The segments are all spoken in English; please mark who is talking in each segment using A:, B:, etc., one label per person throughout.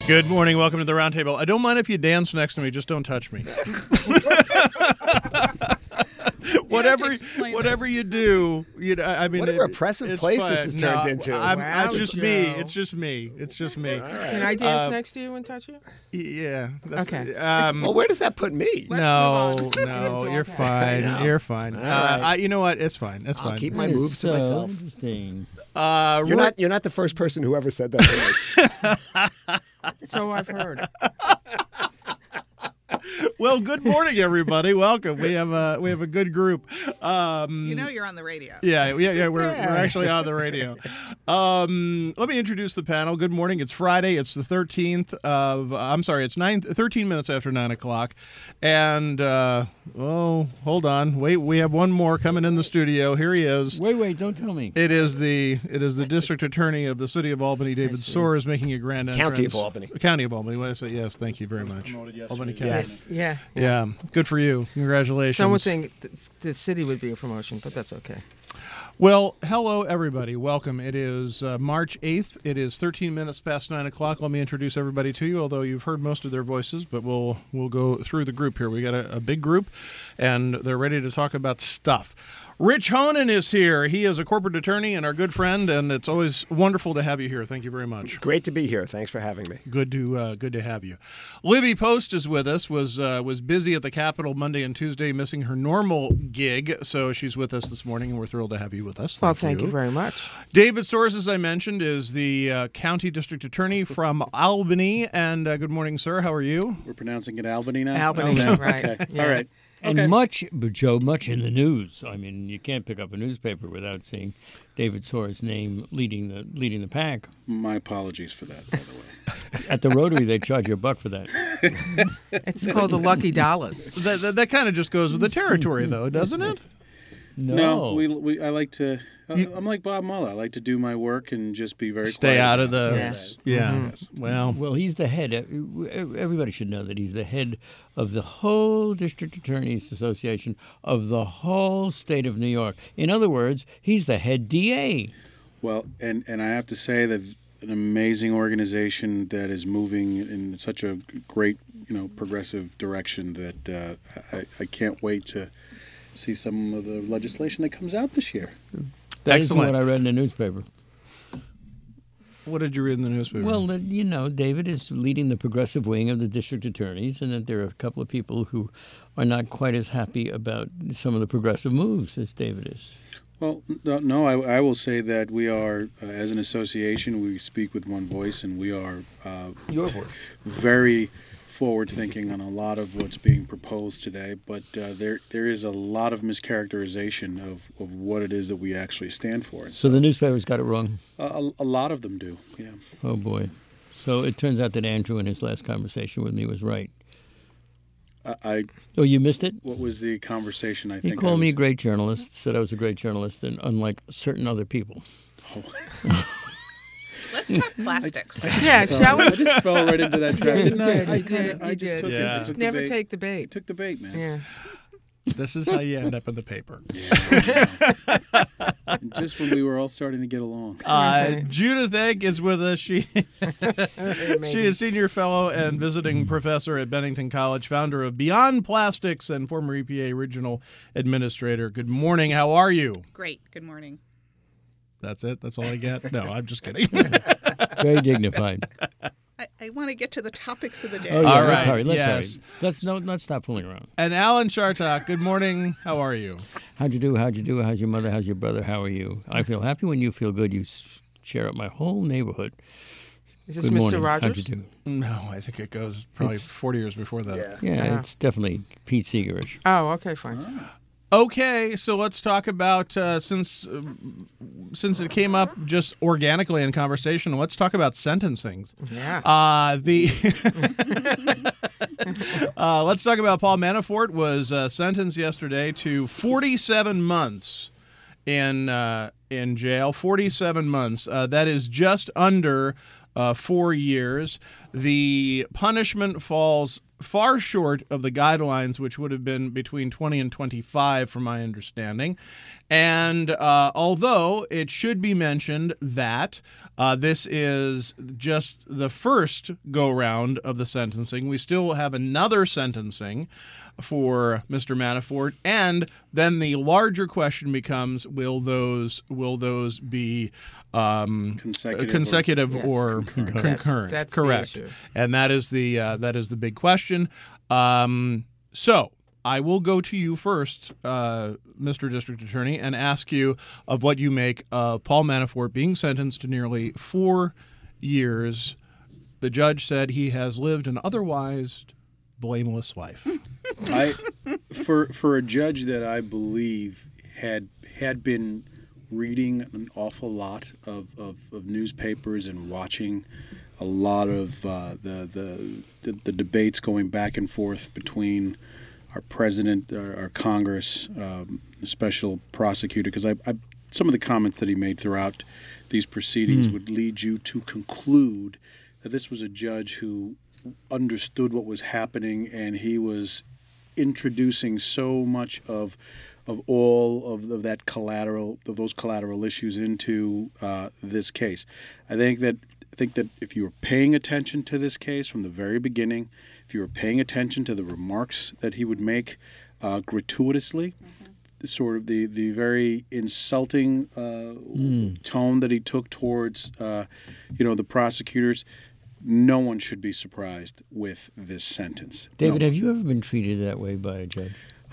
A: Good morning. Welcome to the Roundtable. I don't mind if you dance next to me. Just don't touch me. Whatever you do, I mean,
B: what a repressive place
A: fine.
B: this has turned into.
A: It's just me. It's just me. It's just me.
B: All right.
C: Can I dance next to you and touch you?
A: Yeah. That's,
C: Okay.
B: Well, where does that put me?
A: No,
C: on.
A: you're fine. You're fine.
B: right.
A: You know what? It's fine. It's
B: I'll
A: fine.
B: keep my moves to myself.
D: Interesting.
B: You're not the first person who ever said that to me.
C: So I've heard.
A: Well, good morning, everybody. Welcome. We have a good group.
E: You're on the radio.
A: Yeah. We're actually on the radio. Let me introduce the panel. Good morning. It's Friday. It's the 13th of. I'm sorry. It's 13 minutes after 9 o'clock, and hold on. Wait. We have one more coming in the studio. Here he is.
D: Wait! Don't tell me.
A: It is the district attorney of the city of Albany, David Soares, making a grand entrance.
B: County of Albany.
A: County of Albany. What did I say? Yes. Thank you very much. Albany County.
B: Yes.
C: Yeah.
A: Yeah. Good for you. Congratulations.
C: Some would think the city would be a promotion, but that's okay.
A: Well, hello, everybody. Welcome. It is March 8th. It is 13 minutes past 9 o'clock. Let me introduce everybody to you, although you've heard most of their voices, but we'll go through the group here. We got a big group, and they're ready to talk about stuff. Rich Honan is here. He is a corporate attorney and our good friend, and it's always wonderful to have you here. Thank you very much.
B: Great to be here. Thanks for having me.
A: Good to have you. Libby Post is with us. Was busy at the Capitol Monday and Tuesday, missing her normal gig, so she's with us this morning, and we're thrilled to have you with us.
C: Thank you very much.
A: David Soares, as I mentioned, is the county district attorney from Albany, and good morning, sir. How are you?
F: We're pronouncing it Albany now?
C: Albany, right.
F: Okay.
C: Yeah.
F: All right.
D: And
F: Okay.
D: much in the news. I mean, you can't pick up a newspaper without seeing David Soares' name leading the pack.
F: My apologies for that, by the way.
D: At the Rotary, they charge you $1 for that.
C: It's called the Lucky Dollars.
A: That kind of just goes with the territory, though, doesn't it?
D: No,
F: I like to. I'm like Bob Mueller. I like to do my work and just be very
A: Stay
F: quiet
A: out of
F: about
A: the.
F: it.
C: Yes.
A: Yeah.
F: Yes.
A: Well,
D: he's the head. Everybody should know that he's the head of the whole District Attorneys Association of the whole state of New York. In other words, he's the head DA.
F: Well, and I have to say that an amazing organization that is moving in such a great, progressive direction that I can't wait to see some of the legislation that comes out this year.
D: That isn't
A: Excellent.
D: what I read in the newspaper.
A: what did you read in the newspaper?
D: Well, David is leading the progressive wing of the district attorneys, and that there are a couple of people who are not quite as happy about some of the progressive moves as David is.
F: Well, no, I will say that we are, as an association, we speak with one voice, and we are
D: Your voice.
F: very forward-thinking on a lot of what's being proposed today, but there is a lot of mischaracterization of what it is that we actually stand for.
D: So the newspaper's got it wrong.
F: A lot of them do, yeah.
D: Oh, boy. So it turns out that Andrew, in his last conversation with me, was right. Oh, you missed it?
F: What was the conversation?
D: He called me a great journalist, said I was a great journalist, and unlike certain other people.
E: Let's talk plastics.
C: Yeah, shall we?
F: I just fell right into that trap.
C: You
F: didn't I?
C: did,
F: I
C: you
F: kinda-
C: did,
F: I
C: you
F: just
C: did.
F: took
A: Yeah.
F: it. Took the
C: Never
F: bait.
C: take the bait.
F: Took the bait, man.
C: Yeah.
A: this is how you end up in the paper.
F: And just when we were all starting to get along.
A: Judith Egg is with us. She is senior fellow and visiting professor at Bennington College, founder of Beyond Plastics, and former EPA regional administrator. Good morning. How are you?
E: Great. Good morning.
A: That's it? That's all I get? No, I'm just kidding.
D: Very dignified.
E: I want to get to the topics of the day.
D: Oh, yeah,
A: All
D: let's
A: right,
D: hurry. Let's
A: yes.
D: hurry. Let's stop fooling around.
A: And Alan Chartok, good morning. How are you?
D: How'd you do? How'd you do? How's your mother? How's your brother? How are you? I feel happy when you feel good. You cheer up my whole neighborhood.
C: Is this
D: Good
C: Mr.
D: morning.
C: Rogers?
D: How'd you do?
A: No, I think it goes probably
D: It's-
A: 40 years before that.
B: Yeah.
D: Yeah,
C: Yeah.
D: it's definitely Pete Seegerish.
C: Oh, okay, fine.
A: Okay, so let's talk about since it came up just organically in conversation. Let's talk about sentencing.
C: Yeah.
A: Let's talk about Paul Manafort was sentenced yesterday to 47 months in jail. 47 months. That is just under 4 years. the punishment falls far short of the guidelines, which would have been between 20 and 25, from my understanding. And although it should be mentioned that this is just the first go-round of the sentencing, we still have another sentencing for Mr. Manafort, and then the larger question becomes: Will those be consecutive
C: Yes.
A: or concurrent?
C: That's the
A: Correct,
C: issue.
A: and that is the big question. So I will go to you first, Mr. District Attorney, and ask you of what you make of Paul Manafort being sentenced to nearly 4 years. The judge said he has lived an otherwise blameless life.
F: For a judge that I believe had been reading an awful lot of newspapers and watching a lot of the debates going back and forth between our president, our Congress, the special prosecutor, because some of the comments that he made throughout these proceedings would lead you to conclude that this was a judge who understood what was happening, and he was introducing so much of all of that those collateral issues into this case. I think that if you were paying attention to this case from the very beginning, if you were paying attention to the remarks that he would make gratuitously, sort of the very insulting tone that he took towards the prosecutors, no one should be surprised with this sentence.
D: David, have you ever been treated that way by a judge?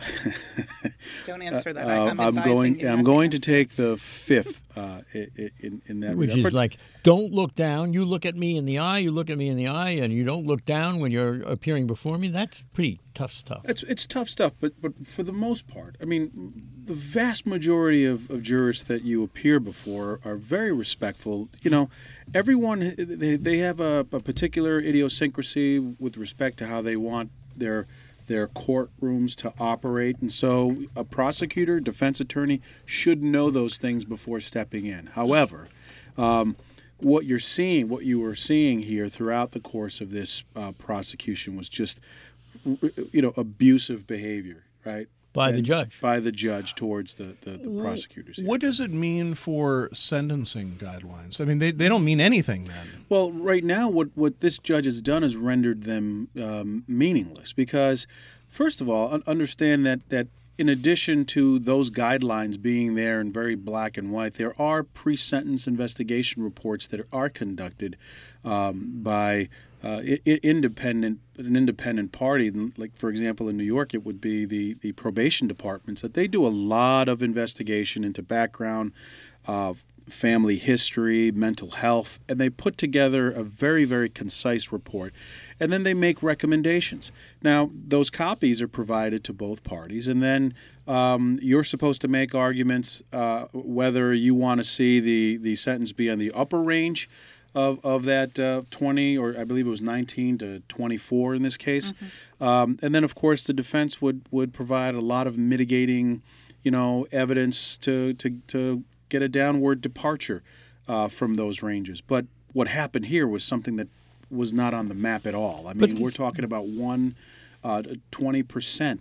E: Don't answer that. I'm
F: I'm going to take the fifth in that
D: Which
F: regard.
D: is like, don't look down. You look at me in the eye. You look at me in the eye, and you don't look down when you're appearing before me. That's pretty tough stuff.
F: It's tough stuff, but for the most part, I mean, the vast majority of jurors that you appear before are very respectful. You know, everyone they have a particular idiosyncrasy with respect to how they want their courtrooms to operate, and so a prosecutor, defense attorney should know those things before stepping in. However, what you were seeing here throughout the course of this prosecution was just, abusive behavior, right?
D: By the judge.
F: By the judge towards the prosecutors. Here.
A: What does it mean for sentencing guidelines? I mean, they don't mean anything then.
F: Well, right now, what this judge has done is rendered them meaningless because, first of all, understand that in addition to those guidelines being there in very black and white, there are pre-sentence investigation reports that are conducted by an independent party. Like, for example, in New York, it would be the probation departments, that they do a lot of investigation into background, family history, mental health, and they put together a very, very concise report. And then they make recommendations. Now, those copies are provided to both parties, and then you're supposed to make arguments whether you want to see the sentence be on the upper range of that 20, or I believe it was 19 to 24 in this case. And then, of course, the defense would provide a lot of mitigating, evidence to get a downward departure from those ranges. But what happened here was something that was not on the map at all. I mean, we're talking about 20%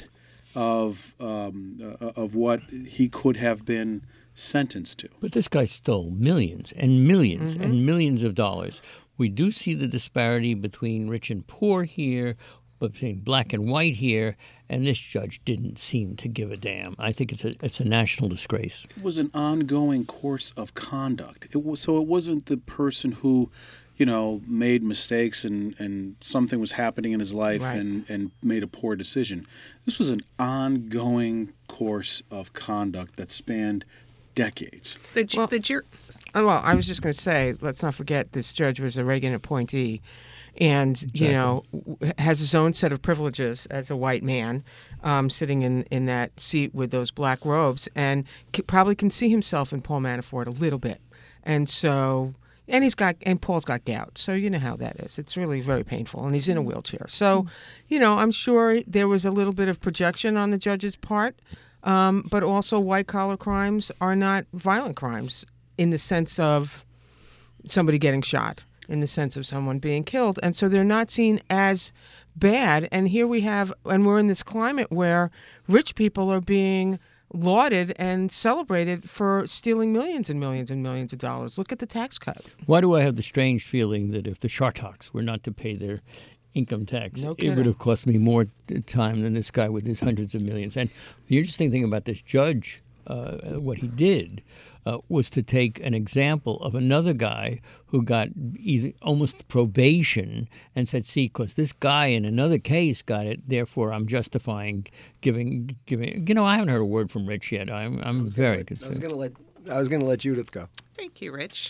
F: of what he could have been sentenced to.
D: But this guy stole millions and millions and millions of dollars. We do see the disparity between rich and poor here, between black and white here, and this judge didn't seem to give a damn. I think it's a national disgrace.
F: It was an ongoing course of conduct. It wasn't the person who, made mistakes and something was happening in his life and made a poor decision. This was an ongoing course of conduct that spanned decades.
C: Well, I was just going to say, let's not forget this judge was a Reagan appointee and, has his own set of privileges as a white man sitting in that seat with those black robes, and probably can see himself in Paul Manafort a little bit. And so... And Paul's got gout, so you know how that is. It's really very painful, and he's in a wheelchair. So, I'm sure there was a little bit of projection on the judge's part, but also white-collar crimes are not violent crimes in the sense of somebody getting shot. in the sense of someone being killed. And so they're not seen as bad. And here we're in this climate where rich people are being lauded and celebrated for stealing millions and millions and millions of dollars. Look at the tax cut.
D: Why do I have the strange feeling that if the Shartoks were not to pay their income tax, it would have cost me more time than this guy with his hundreds of millions? And the interesting thing about this judge, what he did, was to take an example of another guy who got almost probation and said, see, because this guy in another case got it, therefore I'm justifying giving. I haven't heard a word from Rich yet. I'm very concerned.
B: I was going to let Judith go.
E: Thank you, Rich.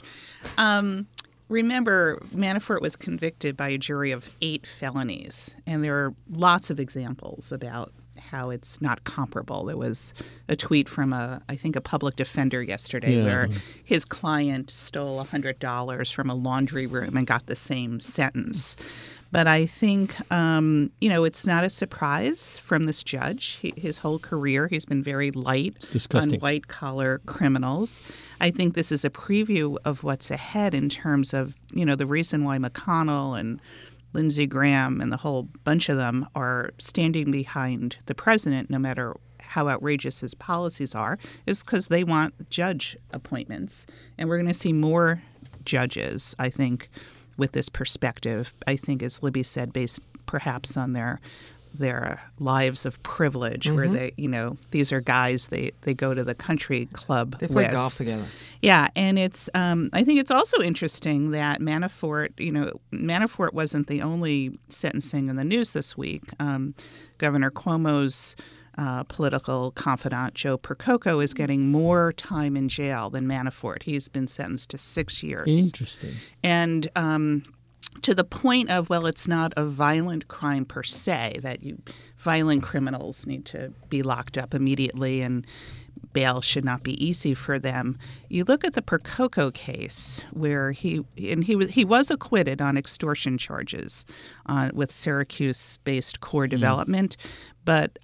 E: Remember, Manafort was convicted by a jury of 8 felonies, and there are lots of examples about how it's not comparable. There was a tweet from I think a public defender yesterday where his client stole $100 from a laundry room and got the same sentence. But I think, it's not a surprise from this judge. His whole career, he's been very light on white-collar criminals. I think this is a preview of what's ahead in terms of, the reason why McConnell and Lindsey Graham and the whole bunch of them are standing behind the president, no matter how outrageous his policies are, is because they want judge appointments. And we're going to see more judges, I think, with this perspective. I think, as Libby said, based perhaps on their lives of privilege, where they, these are guys they go to the country club.
C: They play golf together.
E: Yeah, and it's I think it's also interesting that Manafort wasn't the only sentencing in the news this week. Governor Cuomo's political confidant Joe Percoco is getting more time in jail than Manafort. He's been sentenced to 6 years.
D: Interesting.
E: And to the point of, well, it's not a violent crime per se, that violent criminals need to be locked up immediately and bail should not be easy for them. You look at the Percoco case, where he was acquitted on extortion charges with Syracuse-based core development, but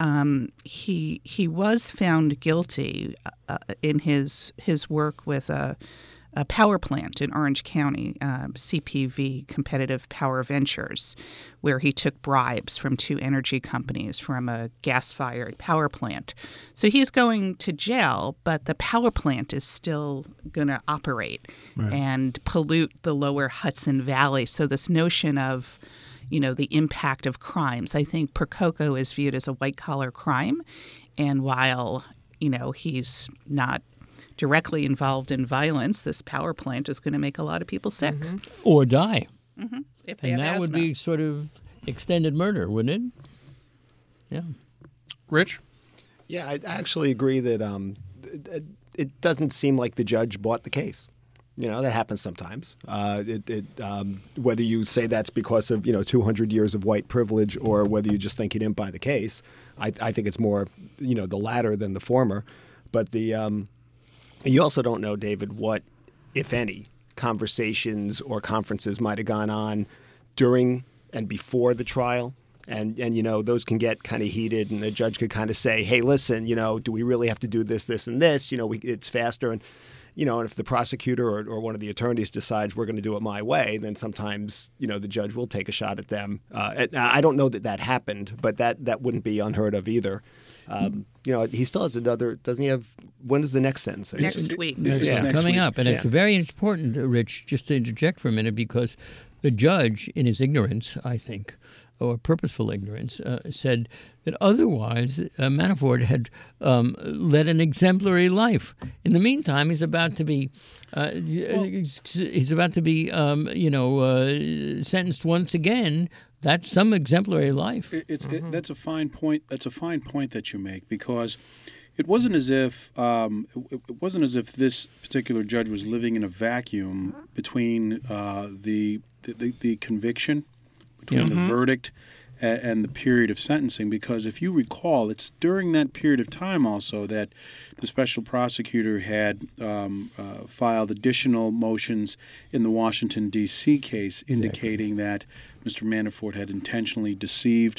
E: he was found guilty in his work with a power plant in Orange County, CPV, Competitive Power Ventures, where he took bribes from 2 energy companies from a gas-fired power plant. So he's going to jail, but the power plant is still going to operate and pollute the lower Hudson Valley. So this notion of, the impact of crimes, I think Percoco is viewed as a white-collar crime. And while, he's not directly involved in violence, this power plant is going to make a lot of people sick.
D: Or die.
E: If they have
D: that
E: asthma.
D: would be sort of extended murder, wouldn't it? Yeah.
A: Rich?
B: Yeah, I actually agree that it doesn't seem like the judge bought the case. That happens sometimes. Whether you say that's because of 200 years of white privilege or whether you just think he didn't buy the case, I think it's more the latter than the former. But you also don't know, David, what, if any, conversations or conferences might have gone on during and before the trial. And those can get kind of heated, and the judge could kind of say, hey, listen, do we really have to do this, this, and this? It's faster. And, and if the prosecutor or one of the attorneys decides we're going to do it my way, then sometimes, the judge will take a shot at them. I don't know that happened, but that wouldn't be unheard of either. He still has another, doesn't he have, when is the next sentencing?
E: Next week.
D: Coming up. And it's very important, Rich, just to interject for a minute, because the judge, in his ignorance, I think, or purposeful ignorance, said that otherwise Manafort had led an exemplary life. In the meantime, he's about to be, sentenced once again. That's some exemplary life.
F: That's a fine point. That's a fine point that you make, because it wasn't as if this particular judge was living in a vacuum between the conviction, between the verdict and the period of sentencing, because if you recall, it's during that period of time also that the special prosecutor had filed additional motions in the Washington, D.C. case indicating that Mr. Manafort had intentionally deceived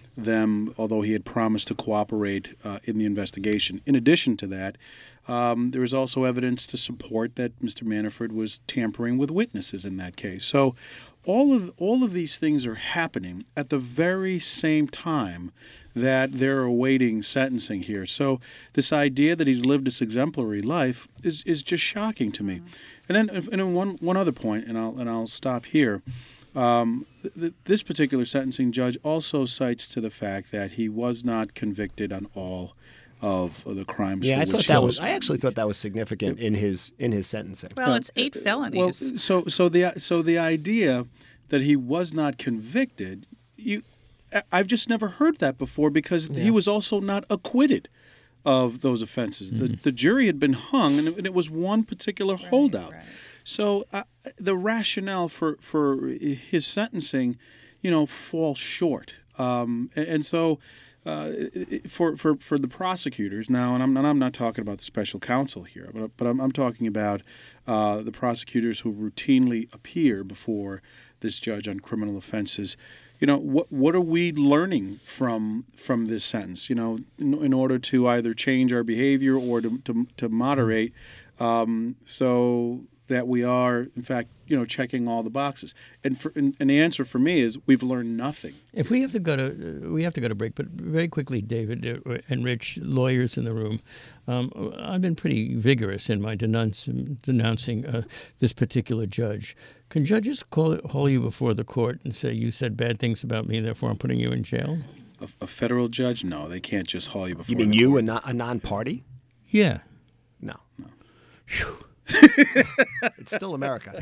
F: them, although he had promised to cooperate in the investigation. In addition to that, there is also evidence to support that Mr. Manafort was tampering with witnesses in that case. So all of these things are happening at the very same time that they're awaiting sentencing here. So this idea that he's lived this exemplary life is just shocking to me. And then one other point, and I'll stop here. This particular sentencing judge also cites to the fact that he was not convicted on all of the crimes.
B: Yeah,
F: for which
B: I actually thought that was significant in his sentencing.
E: Well, it's 8 felonies.
F: Well, so the idea that he was not convicted, I've just never heard that before, because he was also not acquitted of those offenses. The jury had been hung, and it was one particular holdout. Right. So the rationale for his sentencing, falls short. And so for the prosecutors now, and I'm not talking about the special counsel here, but I'm talking about the prosecutors who routinely appear before this judge on criminal offenses. What are we learning from this sentence? In order to either change our behavior or to moderate, so that we are, in fact, checking all the boxes. And the answer for me is we've learned nothing.
D: If we have to go to break, but very quickly, David and Rich, lawyers in the room, I've been pretty vigorous in my denouncing this particular judge. Can judges haul you before the court and say, you said bad things about me, therefore I'm putting you in jail?
F: A federal judge? No, they can't just haul you before.
B: You mean you, a non-party?
D: Yeah.
B: No.
D: Whew.
B: It's still America.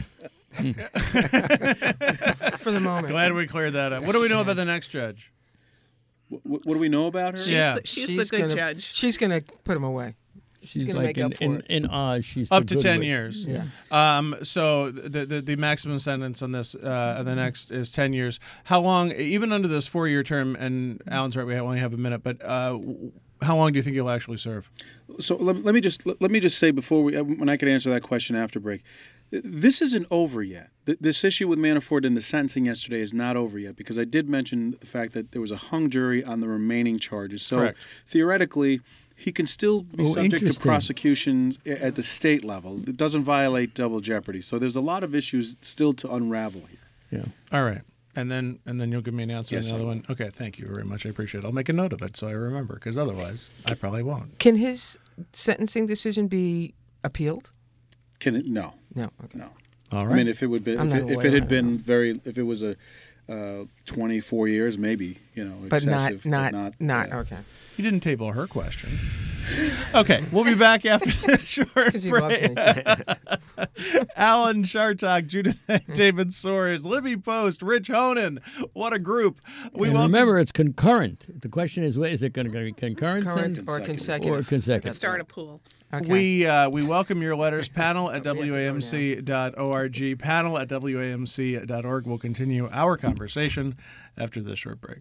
C: For the moment.
A: Glad we cleared that up. What do we know about the next judge?
F: What do we know about her?
E: She's the good judge.
C: She's going to put him away. She's going to
D: like
C: make up for it.
D: In Oz, she's
A: up
D: the
A: to
D: good
A: 10
D: witch.
A: years.
C: Yeah.
A: So the maximum sentence on this, the next is 10 years. How long, even under this 4-year term, and Alan's right, we only have a minute, but how long do you think you'll actually serve?
F: So let me just say before when I can answer that question after break, this isn't over yet. This issue with Manafort and the sentencing yesterday is not over yet, because I did mention the fact that there was a hung jury on the remaining charges. So
A: Correct.
F: Theoretically, he can still be subject to prosecutions at the state level. It doesn't violate double jeopardy. So there's a lot of issues still to unravel here.
D: Yeah.
A: All right. And then you'll give me an answer on the other one? Okay, thank you very much. I appreciate it. I'll make a note of it so I remember, because otherwise I probably won't.
C: Can his sentencing decision be appealed?
F: Can it? No.
C: No. Okay.
F: No.
A: All right.
F: I mean, if it would be, if it was a 24 years, maybe,
C: But
F: excessive.
C: not okay.
A: You didn't table her question. Okay, we'll be back after this short
C: Because he loves
A: break.
C: me.
A: Alan Chartock, Judith, David Soares, Libby Post, Rich Honan. What a group!
D: Remember, it's concurrent. The question is it going to be concurrent
C: Current
D: sentence
C: or consecutive?
D: or consecutive?
E: Start a pool.
C: Okay.
A: We welcome your letters. Panel at WAMC.org. Panel at WAMC.org. We'll continue our conversation after this short break.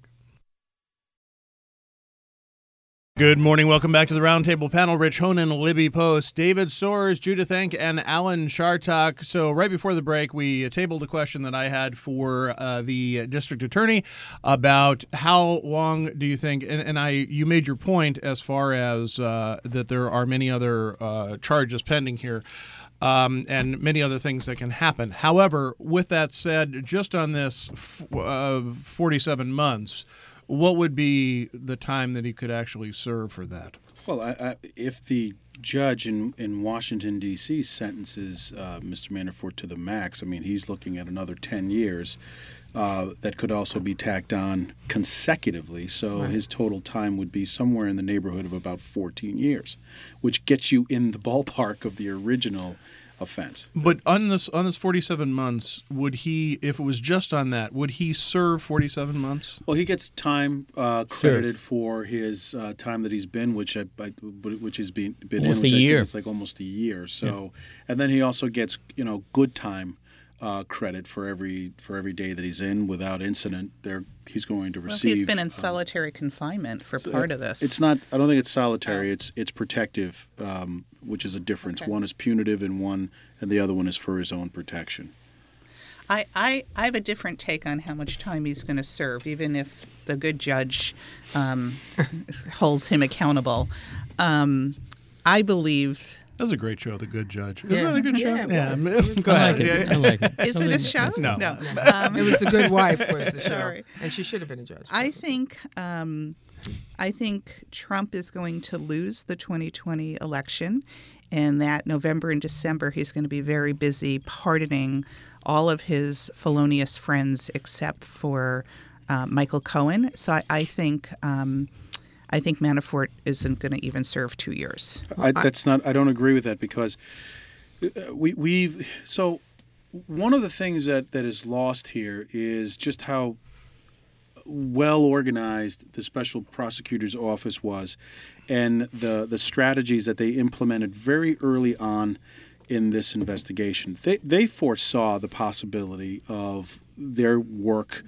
A: Good morning. Welcome back to the Roundtable Panel. Rich Honan, Libby Post, David Soares, Judith Enck, and Alan Chartock. So right before the break, we tabled a question that I had for the district attorney about how long do you think, and you made your point as far as that there are many other charges pending here. And many other things that can happen. However, with that said, just on this 47 months, what would be the time that he could actually serve for that?
F: Well, if the judge in Washington, D.C. sentences Mr. Manafort to the max, I mean, he's looking at another 10 years. That could also be tacked on consecutively. So his total time would be somewhere in the neighborhood of about 14 years, which gets you in the ballpark of the original offense.
A: But on this 47 months, would he, if it was just on that, would he serve 47 months?
F: Well, he gets time credited for his time that he's been, which has been
D: almost
F: in, which
D: a year.
F: I think it's like almost a year. So, and then he also gets good time credit for every day that he's in without incident. He's going to receive.
E: Well, he's been in solitary confinement for part of this.
F: It's not. I don't think it's solitary. It's protective, which is a difference.
E: Okay.
F: One is punitive, and the other one is for his own protection.
E: I have a different take on how much time he's going to serve, even if the good judge holds him accountable. I believe.
A: That was a great show, The Good Judge.
C: Yeah.
A: Isn't that a good show?
C: Yeah, it
A: Go
D: I
A: ahead.
D: like it. I like it.
E: Is it a show?
A: No.
C: It was The Good Wife was the show,
E: Sorry.
C: and she should have been a judge.
E: I think Trump is going to lose the 2020 election, and that November and December he's going to be very busy pardoning all of his felonious friends except for Michael Cohen. So I think Manafort isn't going to even serve 2 years.
F: I don't agree with that, because so one of the things that is lost here is just how well organized the special prosecutor's office was, and the strategies that they implemented very early on in this investigation. They foresaw the possibility of their work,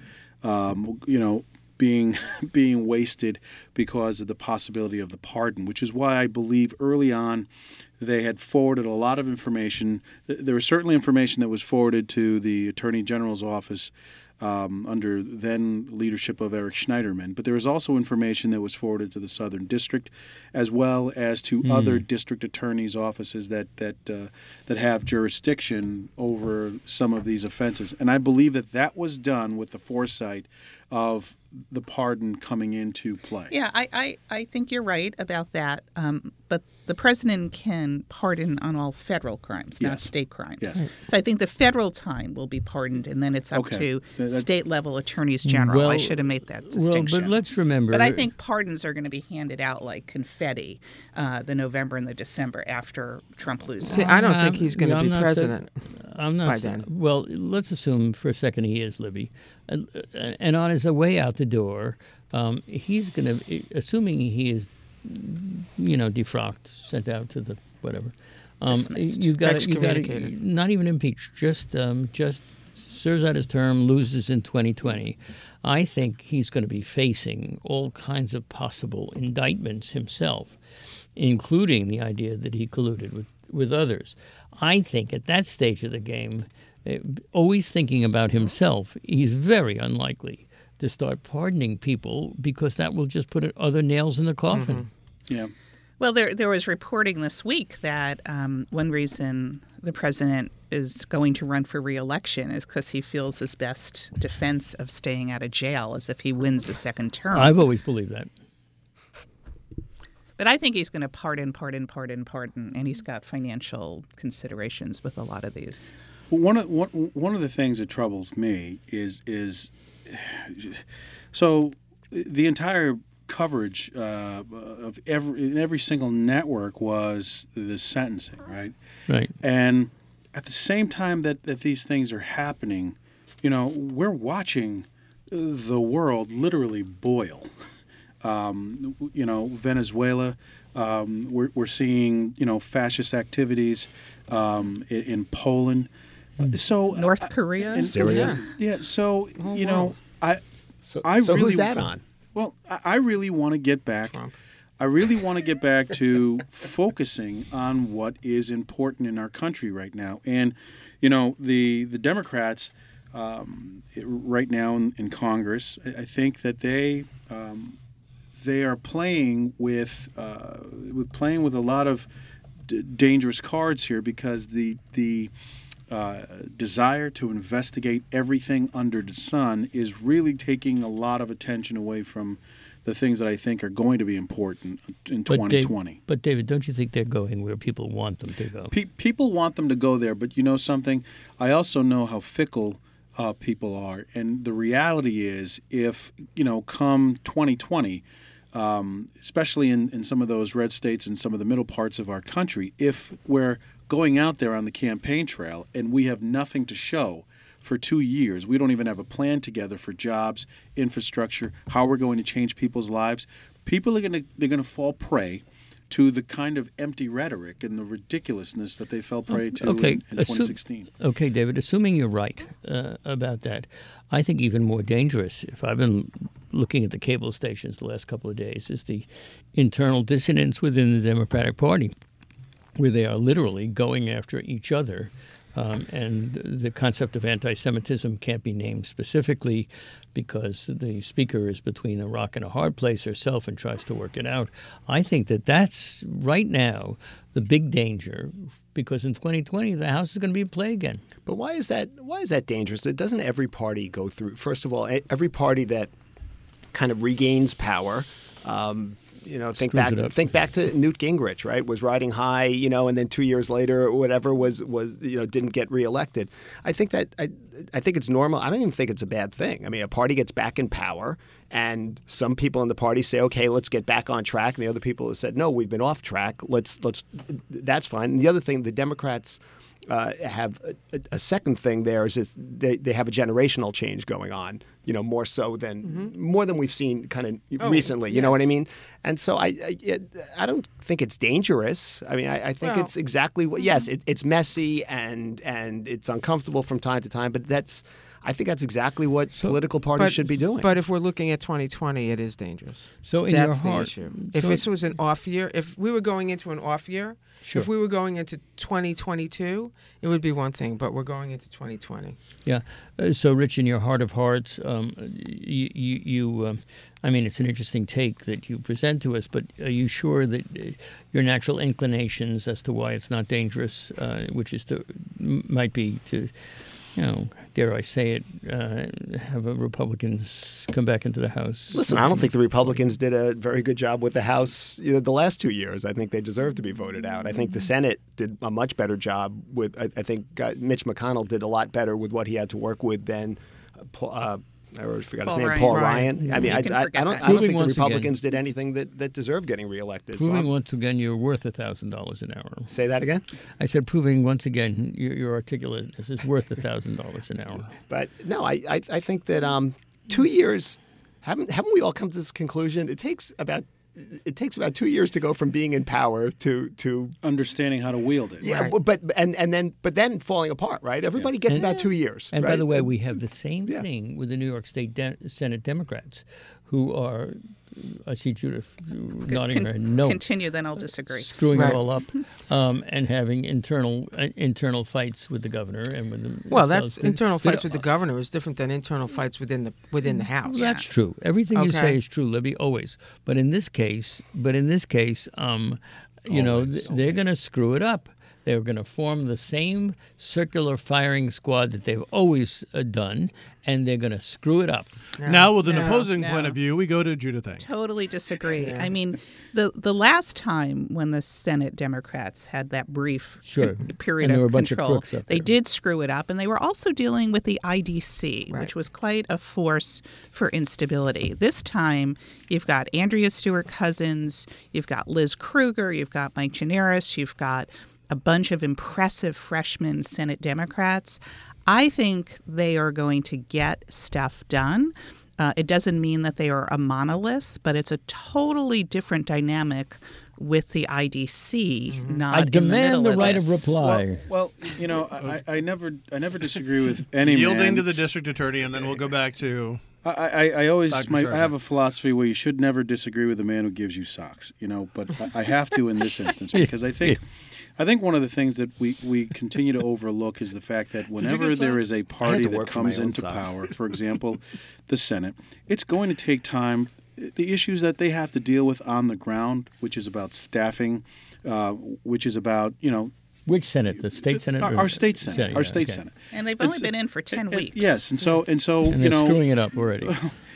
F: being wasted because of the possibility of the pardon, which is why I believe early on they had forwarded a lot of information. There was certainly information that was forwarded to the Attorney General's office under then leadership of Eric Schneiderman, but there was also information that was forwarded to the Southern District, as well as to other district attorneys' offices that have jurisdiction over some of these offenses. And I believe that was done with the foresight of the pardon coming into play.
E: Yeah, I think you're right about that. But the president can pardon on all federal crimes, not
F: Yes.
E: state crimes.
F: Yes.
E: So I think the federal time will be pardoned, and then it's up
F: Okay.
E: to
F: That-
E: state-level attorneys general. I should have made that distinction.
D: Well, but let's remember.
E: But I think pardons are going to be handed out like confetti the November and the December after Trump loses.
C: See, I don't think he's going to
D: I'm
C: be
D: not
C: president.
D: I'm not.
C: by then.
D: Well, let's assume for a second he is, Libby, and on his way out the door, he's going to, assuming he is, defrocked, sent out to the whatever.
E: Dismissed.
D: You got
C: Excommunicated.
D: not even impeached. Just serves out his term, loses in 2020. I think he's going to be facing all kinds of possible indictments himself, including the idea that he colluded with others. I think at that stage of the game, always thinking about himself, he's very unlikely to start pardoning people, because that will just put other nails in the coffin.
F: Yeah.
E: Well, there was reporting this week that one reason the president is going to run for re-election is because he feels his best defense of staying out of jail is if he wins a second term.
D: I've always believed that.
E: But I think he's going to pardon, and he's got financial considerations with a lot of these.
F: Well, one of the things that troubles me is so the entire coverage of every single network was the sentencing, right?
D: Right.
F: And at the same time that these things are happening, we're watching the world literally boil. Venezuela, we're seeing, fascist activities in Poland. So
E: North Korea?
F: and-
B: Syria.
F: Yeah. So,
C: wow.
B: So
F: I really
B: who's that on?
F: Well, I really want to get back. I really want to get back to focusing on what is important in our country right now. And, the Democrats right now in Congress, I think that they are playing with a lot of dangerous cards here, because the desire to investigate everything under the sun is really taking a lot of attention away from the things that I think are going to be important in 2020.
D: But David, don't you think they're going where people want them to go?
F: People want them to go there, but you know something? I also know how fickle people are, and the reality is, if come 2020, especially in some of those red states and some of the middle parts of our country, if we're going out there on the campaign trail and we have nothing to show for 2 years, we don't even have a plan together for jobs, infrastructure, how we're going to change people's lives, people are going to fall prey to the kind of empty rhetoric and the ridiculousness that they fell prey to in 2016.
D: Okay, David, assuming you're right about that, I think even more dangerous, if I've been looking at the cable stations the last couple of days, is the internal dissonance within the Democratic Party, where they are literally going after each other And the concept of anti-Semitism can't be named specifically because the speaker is between a rock and a hard place herself and tries to work it out. I think that that's right now the big danger, because in 2020 the House is going to be in play again.
B: But why is that? Why is that dangerous? Doesn't every party go through? First of all, every party that kind of regains power. Think back to Newt Gingrich, right? Was riding high, and then 2 years later or whatever was didn't get reelected. I think it's normal. I don't even think it's a bad thing. I mean, a party gets back in power, and some people in the party say, "Okay, let's get back on track," and the other people have said, "No, we've been off track. Let's." That's fine. And the other thing, the Democrats have a second thing there is they have a generational change going on, more so than more than we've seen kind of recently. You know what I mean? And so I don't think it's dangerous. I mean, I think it's exactly what. Yes, it's messy and it's uncomfortable from time to time, but I think that's exactly what political parties should be doing.
C: But if we're looking at 2020, it is dangerous.
D: So in
C: that's
D: your
C: the
D: heart,
C: issue. If this was an off year, if we were going into an off year,
D: sure.
C: If we were going into 2022, it would be one thing. But we're going into 2020.
D: Yeah. So, Rich, in your heart of hearts, I mean, it's an interesting take that you present to us, but are you sure that your natural inclinations as to why it's not dangerous, which is might be to, dare I say it, have Republicans come back into the House?
B: Listen, I don't think the Republicans did a very good job with the House the last 2 years. I think they deserve to be voted out. I think the Senate did a much better job with. I think Mitch McConnell did a lot better with what he had to work with than I already forgot his name, Paul Ryan. I mean, I don't think the Republicans did anything that deserved getting reelected.
D: Proving once again you're worth $1,000 an hour.
B: Say that again?
D: I said proving once again your articulateness is worth $1,000 an hour.
B: But no, I think that 2 years, haven't we all come to this conclusion? It takes about 2 years to go from being in power to
F: understanding how to wield it.
B: Yeah,
C: right.
B: but then falling apart, right? Everybody gets about 2 years.
D: And
B: right?
D: by the way, we have the same thing with the New York State Senate Democrats, who are, I see Judith nodding her head. No,
E: continue, then I'll disagree.
D: Screwing it all up, and having internal fights with the governor and with the.
C: Well, that's internal fights with the governor is different than internal fights within the House.
D: Well, that's true. Everything you say is true, Libby, always. But in this case, they're going to screw it up. They're going to form the same circular firing squad that they've always done, and they're going to screw it up.
A: Now, with an opposing point of view, we go to Judith Eng.
E: Totally disagree. Yeah. I mean, the last time when the Senate Democrats had that brief period of control, they did screw it up, and they were also dealing with the IDC, which was quite a force for instability. This time, you've got Andrea Stewart Cousins, you've got Liz Krueger, you've got Mike Gianaris, you've got a bunch of impressive freshman Senate Democrats. I think they are going to get stuff done. It doesn't mean that they are a monolith, but it's a totally different dynamic with the IDC. Not
D: I demand the right of reply.
F: Well, I never disagree with any
A: Yielding
F: man.
A: to the district attorney, and then we'll go back to.
F: I have a philosophy where you should never disagree with a man who gives you socks. But I have to in this instance because I think one of the things that we continue to overlook is the fact that whenever there is a party that comes into power, for example, the Senate, it's going to take time. The issues that they have to deal with on the ground, which is about staffing, which is about,
D: Which Senate? The state Senate?
F: Our state Senate. Our state Senate.
E: And they've only been in for 10 weeks.
F: Yes, and so
D: and they're screwing it up already.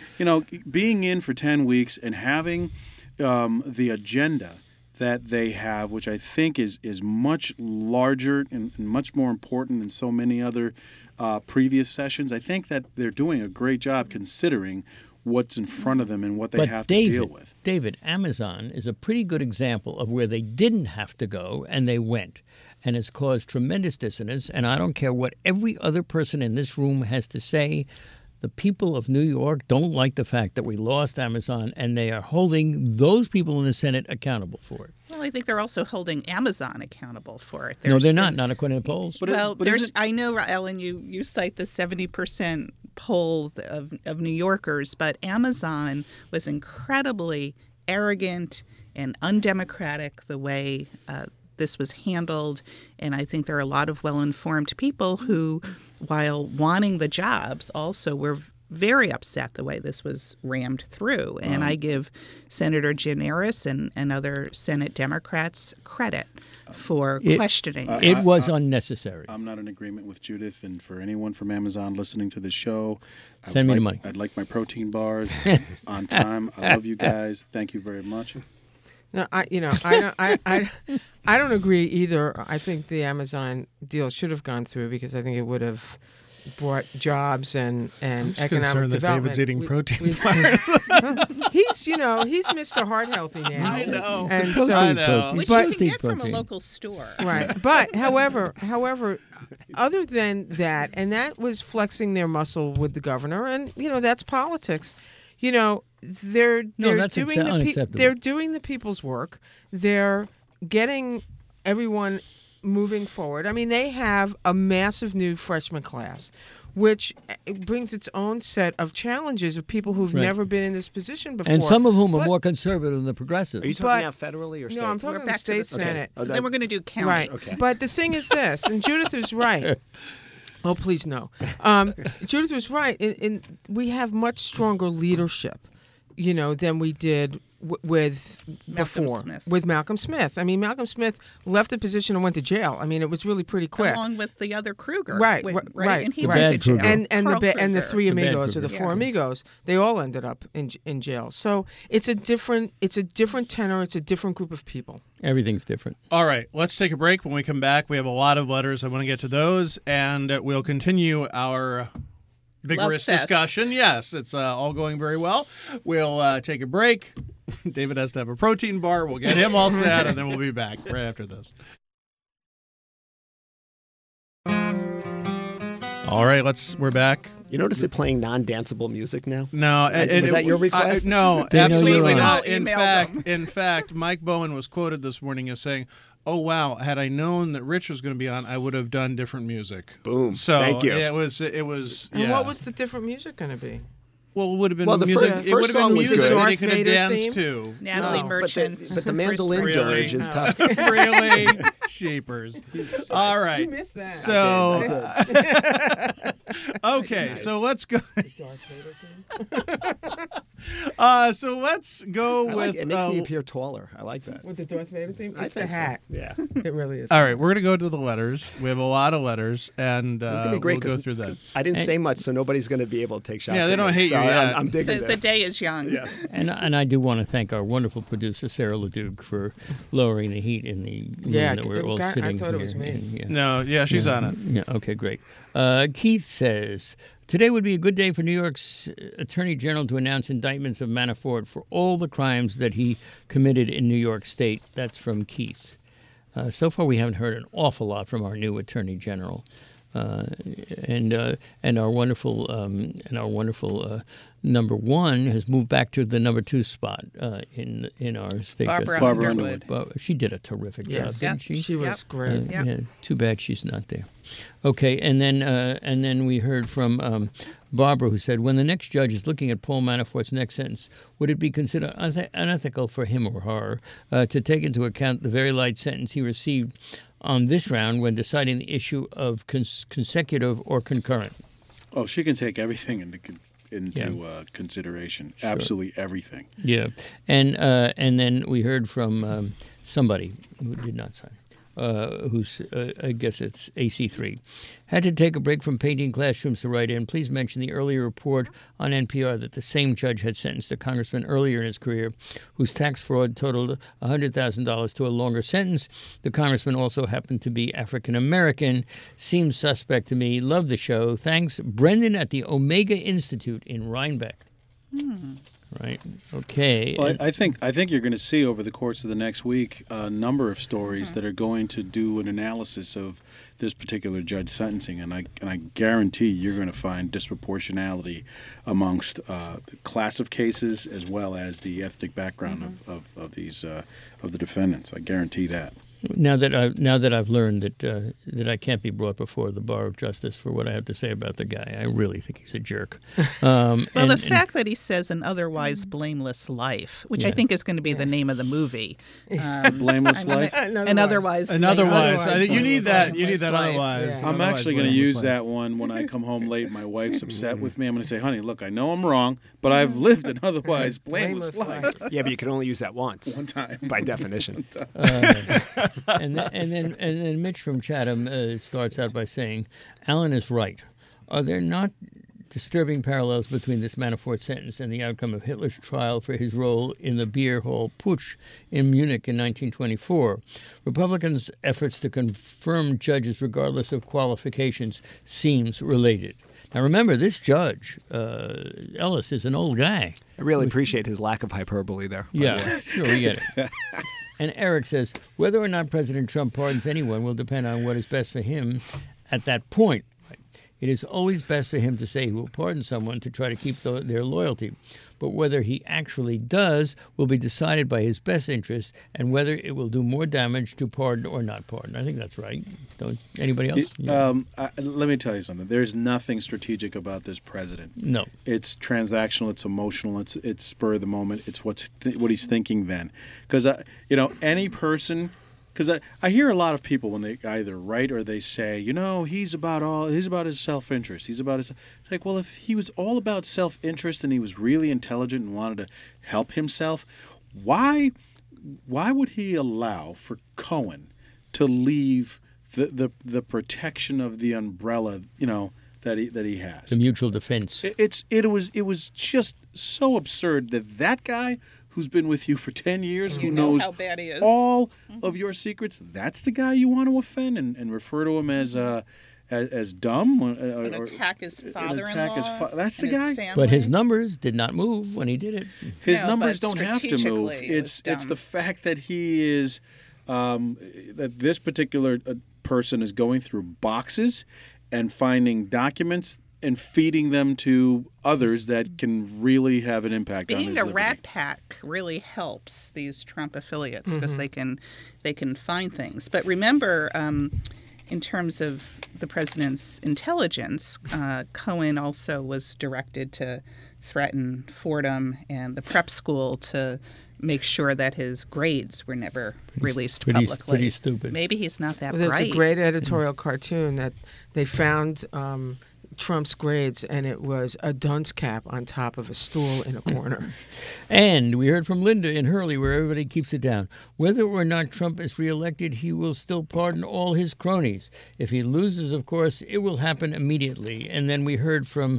F: Being in for 10 weeks and having the agenda that they have, which I think is much larger and much more important than so many other previous sessions. I think that they're doing a great job considering what's in front of them and what they have to deal with.
D: David, Amazon is a pretty good example of where they didn't have to go and they went. And it's caused tremendous dissonance. And I don't care what every other person in this room has to say. The people of New York don't like the fact that we lost Amazon, and they are holding those people in the Senate accountable for it.
E: Well, I think they're also holding Amazon accountable for it.
D: No, they're not according to polls.
E: I know, Ellen, you cite the 70% polls of New Yorkers, but Amazon was incredibly arrogant and undemocratic the way this was handled. And I think there are a lot of well-informed people who, while wanting the jobs, also were very upset the way this was rammed through. And I give Senator Gianaris and other Senate Democrats credit for questioning.
D: It was unnecessary.
F: I'm not in agreement with Judith, and for anyone from Amazon listening to this show,
D: Send me the money.
F: I'd like my protein bars on time. I love you guys. Thank you very much.
C: No, I don't agree either. I think the Amazon deal should have gone through because I think it would have brought jobs and economic
A: concerned that
C: development.
A: David's eating protein bars.
C: He's Mr. Heart Healthy now.
A: I know.
C: And
D: Supposed
C: so,
D: to eat protein.
E: Which
C: But-
E: you can get from a
D: protein.
E: local store.
C: right. But however, other than that, and that was flexing their muscle with the governor, and that's politics. They're
D: that's
C: doing the
D: unacceptable.
C: they're doing the people's work. They're getting everyone moving forward. I mean, they have a massive new freshman class, which brings its own set of challenges of people who've
D: Right.
C: never been in this position before.
D: And some of whom are
C: But-
D: more conservative than the progressives.
B: Are you talking
C: But-
B: about federally or state?
C: No, I'm talking
E: We're
C: about
E: back
C: the
E: to
C: state
E: the
C: senate.
B: Oh,
E: Then we're going to do county.
C: Right.
B: Okay.
C: But the thing is this, and Judith is right. Oh, please no. Judith was right. In we have much stronger leadership, than we did with
E: Malcolm
C: before
E: Smith.
C: with Malcolm Smith. I mean, Malcolm Smith left the position and went to jail. I mean, it was really pretty quick.
E: Along with the other Kruger.
C: Right,
E: Wait,
C: right,
E: And he
D: The
E: went
D: bad
E: to jail.
D: Kruger.
C: and
E: Carl
C: the
E: Kruger.
C: three
D: The bad
C: amigos or the
D: Kruger.
C: four amigos, they all ended up in jail. So it's a different tenor. It's a different group of people.
D: Everything's different.
A: All right, let's take a break. When we come back, we have a lot of letters. I want to get to those, and we'll continue our vigorous
E: Love fest.
A: discussion. Yes, it's all going very well. We'll take a break. David has to have a protein bar. We'll get him all set, and then we'll be back right after this. All right, we're back.
B: You notice it playing non-danceable music now?
A: No,
B: Was that your request?
A: No,
D: They know
A: absolutely
D: you're
A: not.
E: on.
A: In
E: Email
A: fact, Mike Bowen was quoted this morning as saying, "Oh wow, had I known that Rich was going to be on, I would have done different music."
B: Boom.
A: So
B: Thank you.
A: it was.
C: And
A: Yeah.
C: what was the different music going to be?
A: Well, it would have been
B: Well, the
A: music.
B: first
A: it would have
B: song
A: been
B: was
A: music
B: good.
A: that he could have
C: Darth Vader
A: danced
C: theme?
A: to.
E: Natalie
B: No,
E: Merchant.
B: but the mandolin
A: Really?
B: dirge is tough.
A: Really, sheepers. All right.
C: You missed that.
A: So
B: I
A: okay, so let's go.
C: Darth Vader theme?
A: So let's go
B: I
A: with.
B: like, it makes me appear taller. I like that.
C: With the Darth Vader theme?
B: I
C: It's the
B: think so.
C: hat.
B: Yeah.
C: It really is.
A: all right, we're gonna go to the letters. We have a lot of letters, and
B: It's gonna be great
A: we'll go through that.
B: 'cause I didn't say much, so nobody's going to be able to take shots.
A: Yeah, they
B: at
A: don't
B: me.
A: hate
B: So
A: you yet.
B: I'm digging
E: The
B: this.
E: day is young.
B: Yes.
D: And I do want to thank our wonderful producer, Sarah LeDuc, for lowering the heat in the room
C: Yeah,
D: that we're all
C: I
D: sitting
C: thought it
D: here
C: was me.
D: in. Yeah.
A: No, yeah, she's on it.
D: Yeah, okay, great. Keith says, today would be a good day for New York's Attorney General to announce indictments of Manafort for all the crimes that he committed in New York State. That's from Keith. So far, we haven't heard an awful lot from our new Attorney General. And our wonderful number one has moved back to the number two spot in our state.
E: Barbara
F: Barbara
E: Underwood.
F: Underwood.
D: She did a terrific job,
C: Yes.
D: didn't she?
C: She was
E: Yep.
C: great.
E: Yep.
D: Yeah, too bad she's not there. Okay, and then we heard from Barbara, who said, when the next judge is looking at Paul Manafort's next sentence, would it be considered unethical for him or her to take into account the very light sentence he received on this round when deciding the issue of consecutive or concurrent?
F: Oh, she can take everything into consideration. Absolutely everything.
D: Yeah, and then we heard from somebody who did not sign, who's I guess it's AC3. Had to take a break from painting classrooms to write in. Please mention the earlier report on NPR that the same judge had sentenced a congressman earlier in his career whose tax fraud totaled $100,000 to a longer sentence. The congressman also happened to be African American. Seems suspect to me. Love the show. Thanks, Brendan at the Omega Institute in Rhinebeck. Right. Okay.
F: Well, I think you're going to see over the course of the next week a number of stories that are going to do an analysis of this particular judge sentencing, and I guarantee you're going to find disproportionality amongst the class of cases as well as the ethnic background of these of the defendants. I guarantee that.
D: Now that I've learned that I can't be brought before the bar of justice for what I have to say about the guy, I really think he's a jerk.
E: The fact that he says an otherwise blameless life, which I think is going to be the name of the movie,
F: Blameless life.
E: and otherwise.
A: I think you need that. You need
E: blameless
A: that.
E: life.
A: Otherwise,
E: Yeah.
F: I'm actually going to use that one when I come home late. My wife's upset with me. I'm going to say, honey, look, I know I'm wrong, but I've lived an otherwise blameless life.
B: Yeah, but you can only use that once.
F: One time.
B: By definition.
D: and then Mitch from Chatham starts out by saying, Alan is right. Are there not disturbing parallels between this Manafort sentence and the outcome of Hitler's trial for his role in the beer hall putsch in Munich in 1924? Republicans' efforts to confirm judges regardless of qualifications seems related. Now remember, this judge, Ellis, is an old guy.
B: I really appreciate his lack of hyperbole there.
D: Yeah, sure, we get it. And Eric says, whether or not President Trump pardons anyone will depend on what is best for him at that point. It is always best for him to say he will pardon someone to try to keep their loyalty. But whether he actually does will be decided by his best interests and whether it will do more damage to pardon or not pardon. I think that's right. Don't anybody else? Yeah.
F: Let me tell you something. There's nothing strategic about this president.
D: No.
F: It's transactional. It's emotional. It's spur of the moment. It's what he's thinking then. Because any person. Because I hear a lot of people when they either write or they say, he's about his self-interest. He's about his. It's like, well, if he was all about self-interest and he was really intelligent and wanted to help himself, why would he allow for Cohen to leave the protection of the umbrella, that he has?
D: The mutual defense.
F: It was just so absurd that guy who's been with you for 10 years, who knows
E: how bad he is.
F: all of your secrets, that's the guy you want to offend and refer to him as dumb?
E: And attack his father-in-law.
F: That's the
E: and his
F: guy.
E: family.
D: But his numbers did not move when he did it.
F: His
E: No,
F: numbers
E: but
F: don't have to move.
E: strategically,
F: It's
E: dumb.
F: the fact that he is that this particular person is going through boxes and finding documents and feeding them to others that can really have an impact on his
E: Being a
F: liberty.
E: rat pack really helps these Trump affiliates because they can find things. But remember, in terms of the president's intelligence, Cohen also was directed to threaten Fordham and the prep school to make sure that his grades were never released publicly.
D: Pretty stupid.
E: Maybe he's not that
C: There's
E: bright.
C: a great editorial cartoon that they found Trump's grades, and it was a dunce cap on top of a stool in a corner.
D: And we heard from Linda in Hurley, where everybody keeps it down. Whether or not Trump is reelected, he will still pardon all his cronies. If he loses, of course, it will happen immediately. And then we heard from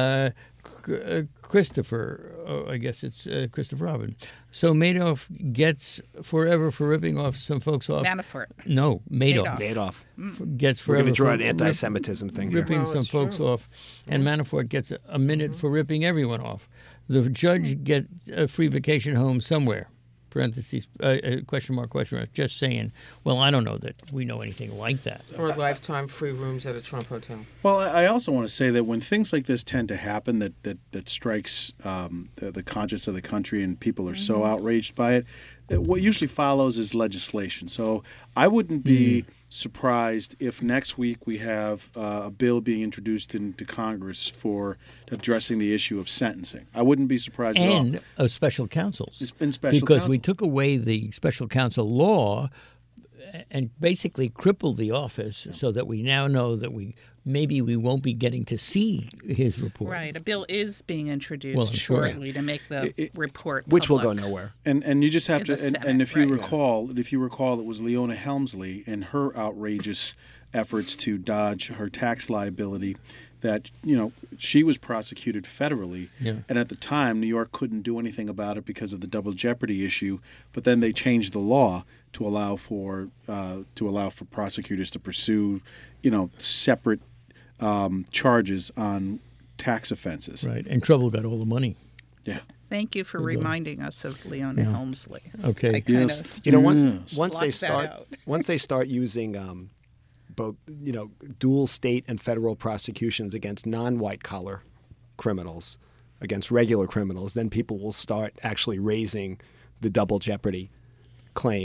D: Christopher, I guess it's Christopher Robin. So Madoff gets forever for ripping off some folks off.
E: Manafort.
D: No, Madoff.
B: Madoff.
D: Gets
B: We're
D: forever
B: going to draw
D: for
B: an anti-Semitism thing here.
D: ripping
C: Well,
D: some
C: it's
D: folks
C: true.
D: off, and Manafort gets a minute for ripping everyone off. The judge gets a free vacation home somewhere. Parentheses, question mark, just saying, well, I don't know that we know anything like that.
C: Or lifetime free rooms at a Trump hotel.
F: Well, I also want to say that when things like this tend to happen, that strikes the conscience of the country, and people are so outraged by it, what usually follows is legislation. So I wouldn't be surprised if next week we have a bill being introduced into Congress for addressing the issue of sentencing. I wouldn't be surprised at all.
D: And of special counsels.
F: It's been special
D: because we
F: counsels.
D: took away the special counsel law and basically crippled the office so that we now know that maybe we won't be getting to see his report.
E: Right. A bill is being introduced
D: Well, I'm sure.
E: shortly to make the report
B: Which will go
E: public.
B: nowhere.
F: And you just have
E: In
F: to
E: the
F: and
E: Senate,
F: if you
E: right.
F: recall, it was Leona Helmsley and her outrageous efforts to dodge her tax liability that she was prosecuted federally, and at the time New York couldn't do anything about it because of the double jeopardy issue. But then they changed the law to allow for prosecutors to pursue separate charges on tax offenses.
D: Right, and Trouble got all the money.
F: Yeah.
E: Thank you for reminding us of Leona Helmsley.
D: Okay.
E: I kind
F: Yes.
E: of
B: Once
E: blocked
B: they
E: that
B: start
E: out.
B: once they start using both dual state and federal prosecutions against non-white collar criminals against regular criminals, then people will start actually raising the double jeopardy claim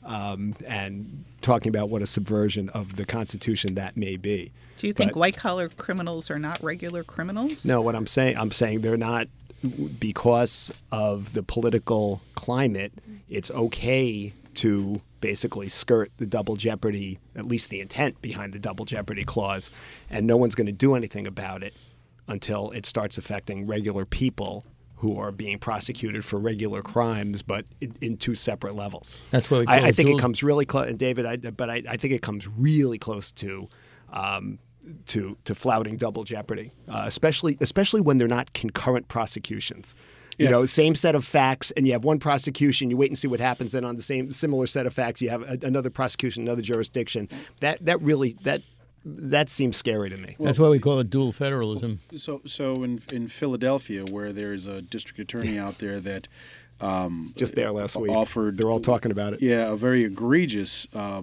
B: and talking about what a subversion of the Constitution that may be.
E: Do you think white-collar criminals are not regular criminals?
B: No, what I'm saying they're not, because of the political climate. It's okay to basically skirt the double jeopardy, at least the intent behind the double jeopardy clause, and no one's going to do anything about it until it starts affecting regular people who are being prosecuted for regular crimes, but in two separate levels.
D: That's what we call
B: I think
D: dual-
B: it comes really close, and David. I think it comes really close to flouting double jeopardy, especially when they're not concurrent prosecutions. You know, same set of facts, and you have one prosecution. You wait and see what happens. Then on the similar set of facts, you have another prosecution, another jurisdiction. That seems scary to me.
D: That's why we call it dual federalism.
F: So in Philadelphia, where there's a district attorney out there that
B: Just there last week.
F: offered,
B: They're all talking about it.
F: Yeah, a very egregious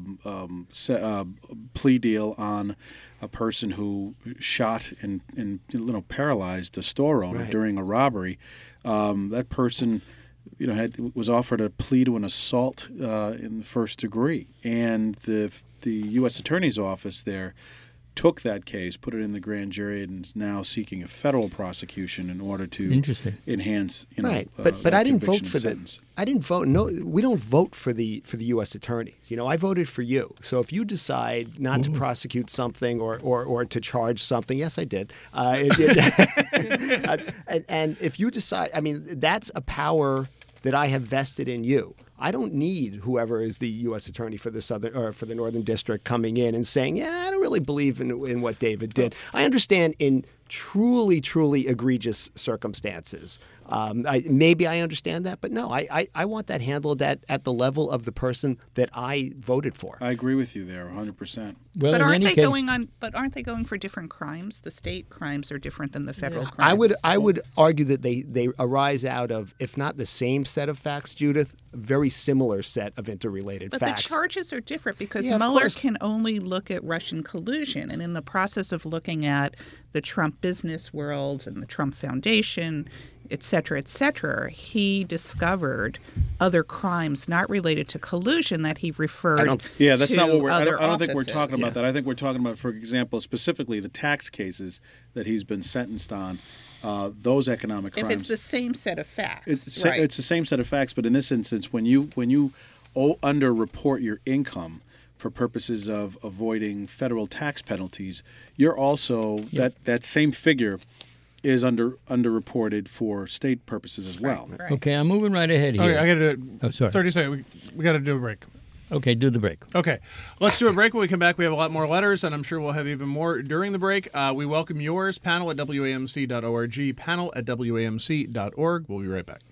F: plea deal on a person who shot and paralyzed a store owner during a robbery. That person, was offered a plea to an assault in the first degree, and the U.S. Attorney's Office there took that case, put it in the grand jury, and is now seeking a federal prosecution in order to enhance.
B: Right, but I didn't vote for that. I didn't vote. No, we don't vote for the U.S. attorneys. I voted for you. So if you decide not to prosecute something or to charge something, yes, I did. And if you decide, that's a power that I have vested in you. I don't need whoever is the U.S. attorney for the southern or for the northern district coming in and saying, "Yeah, I don't really believe in what David did." I understand in truly, truly egregious circumstances. Maybe I understand that, but no, I want that handled at the level of the person that I voted for.
F: I agree with you there, 100%.
D: Well,
E: But
D: in
E: aren't
D: any
E: they
D: case,
E: aren't they going for different crimes? The state crimes are different than the federal crimes.
B: I would argue that they arise out of, if not the same set of facts, Judith, a very similar set of interrelated
E: But
B: facts.
E: the charges are different because
B: Yeah, of
E: Mueller
B: course.
E: can only look at Russian collusion. And in the process of looking at the Trump business world and the Trump Foundation, et cetera, he discovered other crimes not related to collusion that he referred
F: Yeah, that's
E: to
F: not what we're. I
E: other
F: don't think we're
E: offices.
F: talking about that. I think we're talking about, for example, specifically the tax cases that he's been sentenced on. Those economic crimes.
E: If it's the same set of facts,
F: It's
E: right.
F: the same set of facts, but in this instance, when you underreport your income for purposes of avoiding federal tax penalties, you're also that same figure is underreported for state purposes as well.
E: Right.
D: Okay, I'm moving right ahead here.
A: Okay, I got to do.
D: Oh, sorry.
A: 30 seconds. We got to do a break.
D: Okay, do the break.
A: Okay, let's do a break. When we come back, we have a lot more letters, and I'm sure we'll have even more during the break. We welcome yours, panel@wamc.org, panel@wamc.org. We'll be right back.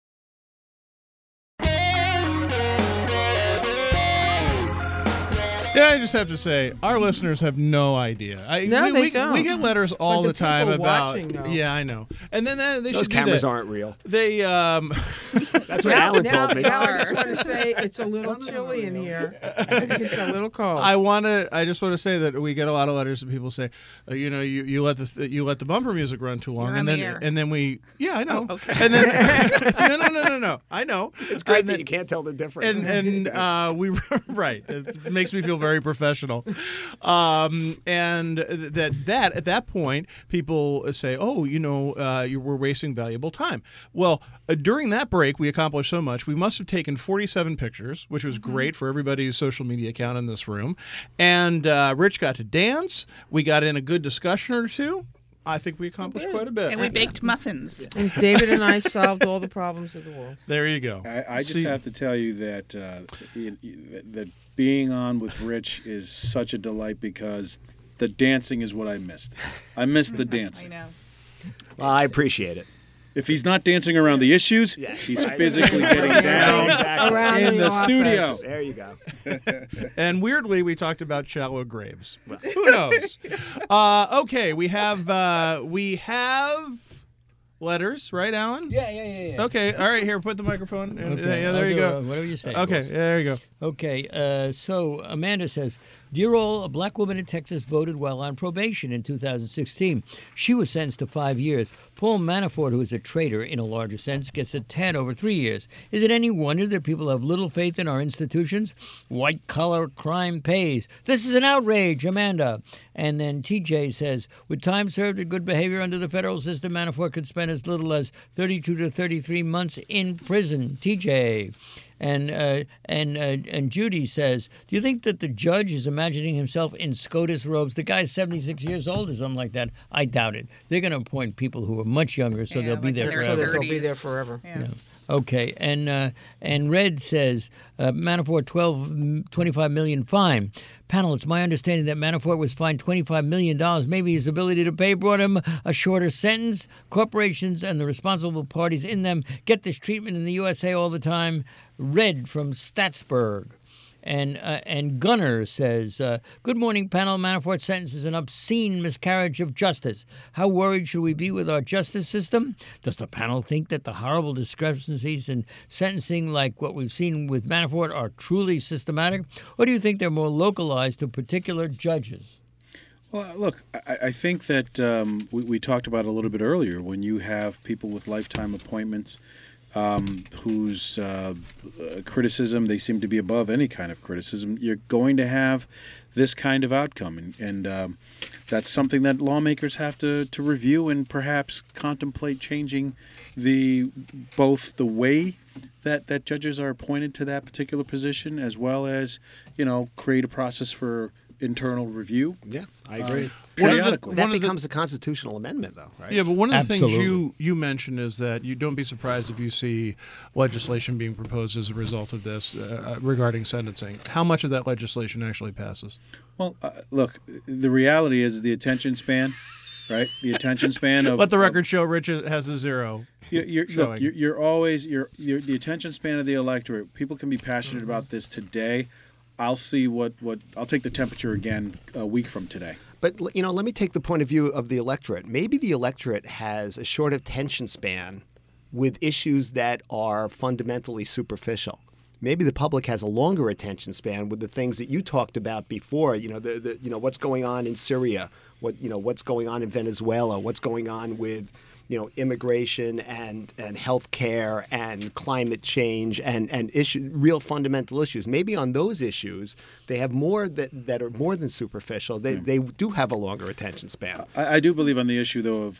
A: Yeah, I just have to say, our listeners have no idea.
C: No, they
A: we
C: don't.
A: get letters all
C: But
A: the
C: the
A: time
C: people
A: about.
C: watching, though.
A: Yeah, I know. And then they
B: Those
A: should do
B: cameras
A: that.
B: aren't real.
A: They
B: That's what Alan told me.
C: Now I just want to say it's a little chilly in here. It's a little cold.
A: I just want to say that we get a lot of letters that people say, you let the bumper music run too long,
E: You're on
A: and
E: the
A: then
E: air.
A: and then we I know,
E: Oh, okay.
A: and then no, I know
B: It's great that you can't tell the difference.
A: and we right, it makes me feel very professional, and that at that point people say, you were wasting valuable time. Well, during that break we accomplished so much. We must have taken 47 pictures, which was great for everybody's social media account in this room. And Rich got to dance. We got in a good discussion or two. I think we accomplished quite a bit.
E: And we baked muffins.
C: And David and I solved all the problems of the world.
A: There you go.
F: I just have to tell you that that being on with Rich is such a delight because the dancing is what I missed. I missed the
E: I
F: dancing.
E: know.
B: Well, I appreciate it.
F: If he's not dancing around the issues, he's physically getting down
C: Around
F: in the
C: office.
F: studio.
B: There you go.
A: And weirdly, we talked about shallow graves. Who knows? Okay, we have letters, right, Alan?
D: Yeah.
A: Okay, all right. Here, put the microphone. And,
D: Okay,
A: yeah, there
D: I'll
A: you
D: do
A: go.
D: Whatever you say.
A: Okay,
D: boss.
A: there you go.
D: Okay, so Amanda says, Dear all, a black woman in Texas voted while on probation in 2016. She was sentenced to 5 years. Paul Manafort, who is a traitor in a larger sense, gets a tad over 3 years. Is it any wonder that people have little faith in our institutions? White-collar crime pays. This is an outrage, Amanda. And then TJ says, with time served and good behavior under the federal system, Manafort could spend as little as 32 to 33 months in prison. TJ. And Judy says, do you think that the judge is imagining himself in SCOTUS robes? The guy's 76 years old or something like that. I doubt it. They're going to appoint people who are much younger, so they'll be there
E: in their
D: forever.
C: So that they'll be
E: 30s.
C: there forever.
E: Yeah.
D: Okay, and Red says, Manafort 25 million fine. Panel, it's my understanding that Manafort was fined $25 million. Maybe his ability to pay brought him a shorter sentence. Corporations and the responsible parties in them get this treatment in the USA all the time. Red from Statsburg. And Gunner says, good morning, panel. Manafort's sentence is an obscene miscarriage of justice. How worried should we be with our justice system? Does the panel think that the horrible discrepancies in sentencing like what we've seen with Manafort are truly systematic? Or do you think they're more localized to particular judges?
F: Well, look, I think that we talked about it a little bit earlier. When you have people with lifetime appointments whose criticism, they seem to be above any kind of criticism, you're going to have this kind of outcome. And that's something that lawmakers have to review and perhaps contemplate changing both the way that judges are appointed to that particular position, as well as, create a process for internal review.
B: Yeah, I agree.
F: Periodically.
B: That becomes a constitutional amendment, though, right?
A: Yeah, but one of the
D: Absolutely.
A: things you mentioned is that you don't be surprised if you see legislation being proposed as a result of this regarding sentencing. How much of that legislation actually passes?
F: Well, look, the reality is the attention span, right? The attention span of...
A: Let the record show Rich has a zero.
F: You're always the attention span of the electorate. People can be passionate about this today. I'll see I'll take the temperature again a week from today.
B: But, let me take the point of view of the electorate. Maybe the electorate has a short attention span with issues that are fundamentally superficial. Maybe the public has a longer attention span with the things that you talked about before. What's going on in Syria, what's going on in Venezuela, what's going on with immigration and health care and climate change and real fundamental issues. Maybe on those issues, they have more that are more than superficial. They do have a longer attention span.
F: I do believe on the issue, though,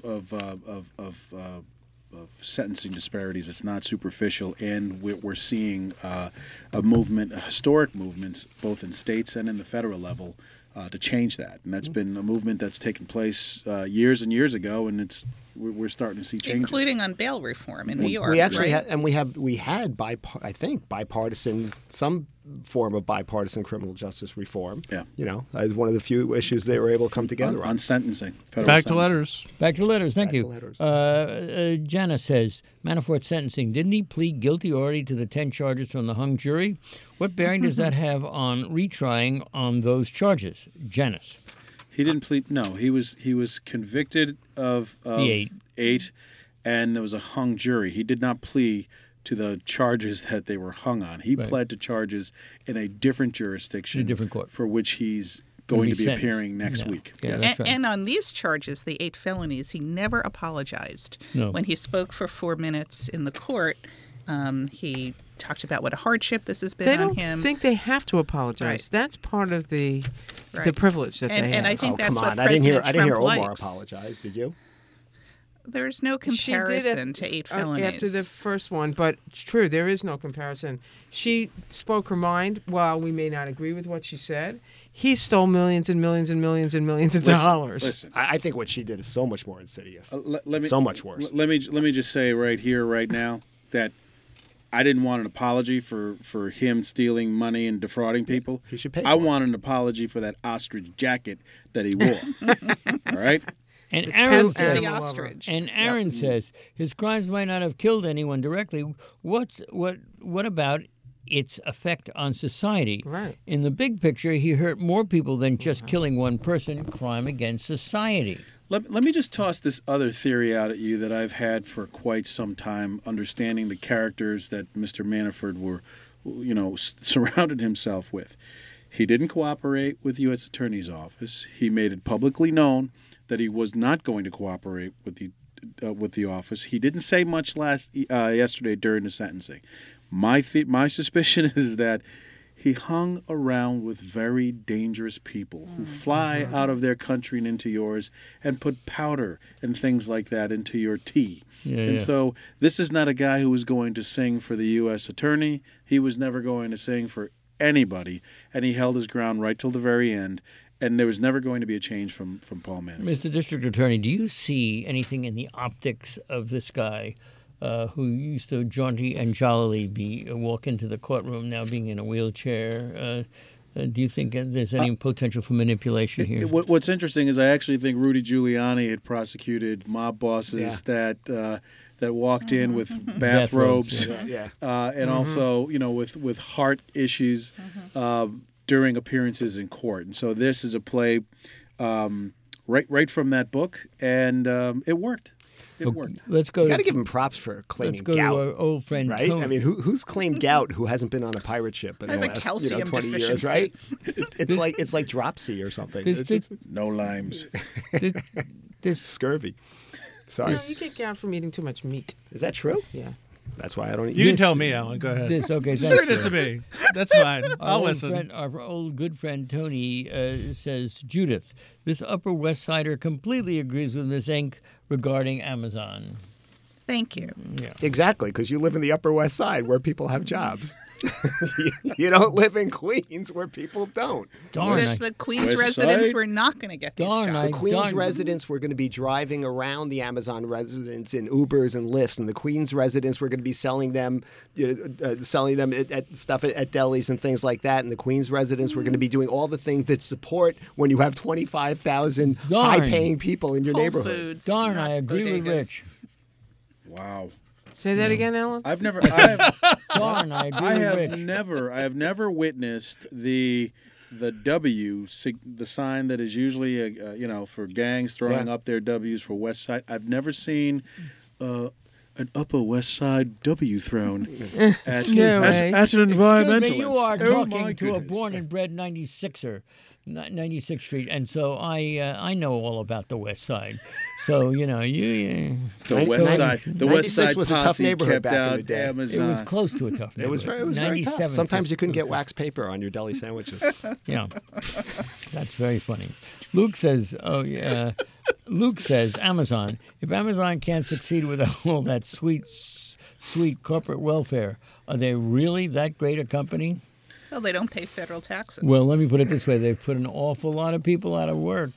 F: of sentencing disparities, it's not superficial, and we're seeing a historic movements, both in states and in the federal level, to change that. And that's been a movement that's taken place years and years ago, and we're starting to see changes,
E: including on bail reform in New York.
B: We actually
E: right?
B: had bipartisan, some form of bipartisan criminal justice reform.
F: Yeah.
B: As one of the few issues they were able to come together
F: on sentencing.
A: Back to letters.
D: Back to letters. Thank
B: Back
D: you.
B: to letters.
D: Jana says, Manafort sentencing. Didn't he plead guilty already to the 10 charges from the hung jury? What bearing does that have on retrying on those charges? Janice.
F: He didn't plead. No, he was convicted of
D: The
F: 8, and there was a hung jury. He did not plead to the charges that they were hung on. He pled to charges in a different jurisdiction,
D: In a different court.
F: for which he's going to be
D: sentenced.
F: appearing next
D: Yeah.
F: week.
D: Yeah,
F: Yes.
D: that's right.
E: And on these charges, the 8 felonies, he never apologized.
D: No.
E: When he spoke for 4 minutes in the court, he talked about what a hardship this has been
C: They
E: on
C: don't
E: him.
C: think they have to apologize.
E: Right.
C: That's part of the
E: Right.
C: privilege that they have.
E: And I think
B: Oh,
E: that's
B: come
E: what
B: on! I didn't hear
E: President Trump
B: Omar
E: likes.
B: apologize. Did you?
E: There's no
C: She did
E: comparison
C: it,
E: to 8 felonies.
C: after the first one, but it's true, there is no comparison. She spoke her mind. While we may not agree with what she said, he stole millions and millions and millions and millions of dollars.
F: Listen,
B: I think what she did is so much more insidious.
F: let me,
B: So much worse.
F: Let me just say right here, right now, that I didn't want an apology for him stealing money and defrauding people.
B: He should pay
F: I
B: for it.
F: want an apology for that ostrich jacket that he wore. All right?
D: And
C: The
D: Aaron
C: true
D: says,
E: the
C: animal lover.
E: ostrich.
D: and Aaron says his crimes might not have killed anyone directly. What about its effect on society?
C: Right.
D: In the big picture, he hurt more people than just killing one person. Crime against society.
F: Let me just toss this other theory out at you that I've had for quite some time, understanding the characters that Mr. Manafort surrounded himself with. He didn't cooperate with the U.S. Attorney's Office. He made it publicly known that he was not going to cooperate with the office. He didn't say much yesterday during the sentencing. My suspicion is that he hung around with very dangerous people who fly out of their country and into yours and put powder and things like that into your tea. So this is not a guy who was going to sing for the U.S. attorney. He was never going to sing for anybody, and he held his ground right till the very end. And there was never going to be a change from Paul Manafort.
D: Mr. District Attorney, do you see anything in the optics of this guy who used to jaunty and jollily walk into the courtroom, now being in a wheelchair? Do you think there's any potential for manipulation here?
F: What's interesting is I actually think Rudy Giuliani had prosecuted mob bosses that walked in with bathrobes, and also with heart issues during appearances in court. And so this is a play right from that book, and it worked. It worked.
D: Let's go.
B: You got to give him props for claiming gout.
D: Let's go to our old friend
B: right?
D: Tony.
B: I mean, who's claimed gout who hasn't been on a pirate ship in the last 20 years, right? It's like dropsy or something.
F: No limes.
D: This
B: scurvy. Sorry.
C: No, you get gout from eating too much meat.
B: Is that true?
C: Yeah.
B: That's why I don't eat.
A: You can tell me, Alan. Go ahead.
D: Okay,
A: Turn it to me. That's fine. I'll listen.
D: Our old good friend Tony says, Judith, this Upper West Sider completely agrees with Ms. Enck regarding Amazon.
E: Thank you.
D: Yeah.
B: Exactly, because you live in the Upper West Side where people have jobs. You don't live in Queens where people don't.
D: Darn.
E: The Queens residents were not going to get these jobs.
B: The Queens residents were going to be driving around the Amazon residents in Ubers and Lyfts, and the Queens residents were going to be selling them at stuff at delis and things like that. And the Queens residents were going to be doing all the things that support when you have 25,000 high-paying people in your
E: Whole
B: neighborhood.
E: Foods,
D: Darn, I agree with Rich.
F: Wow.
C: Say that again, Alan.
F: I
D: agree with Rich.
F: I have never witnessed the W, the sign that is usually for gangs throwing up their W's for West Side. I've never seen an Upper West Side W thrown at an environmentalist.
D: Excuse me, you are talking to a born and bred 96er. 96th Street, and so I know all about the West Side. So
F: the West Side. The West Side
B: was a tough neighborhood back in the day.
F: Amazon.
D: It was close to a tough neighborhood.
B: It was very tough. Sometimes you couldn't get wax paper on your deli sandwiches.
D: Yeah, that's very funny. Luke says, Amazon. If Amazon can't succeed without all that sweet corporate welfare, are they really that great a company?
E: Well, they don't pay federal taxes.
D: Well, let me put it this way. They've put an awful lot of people out of work.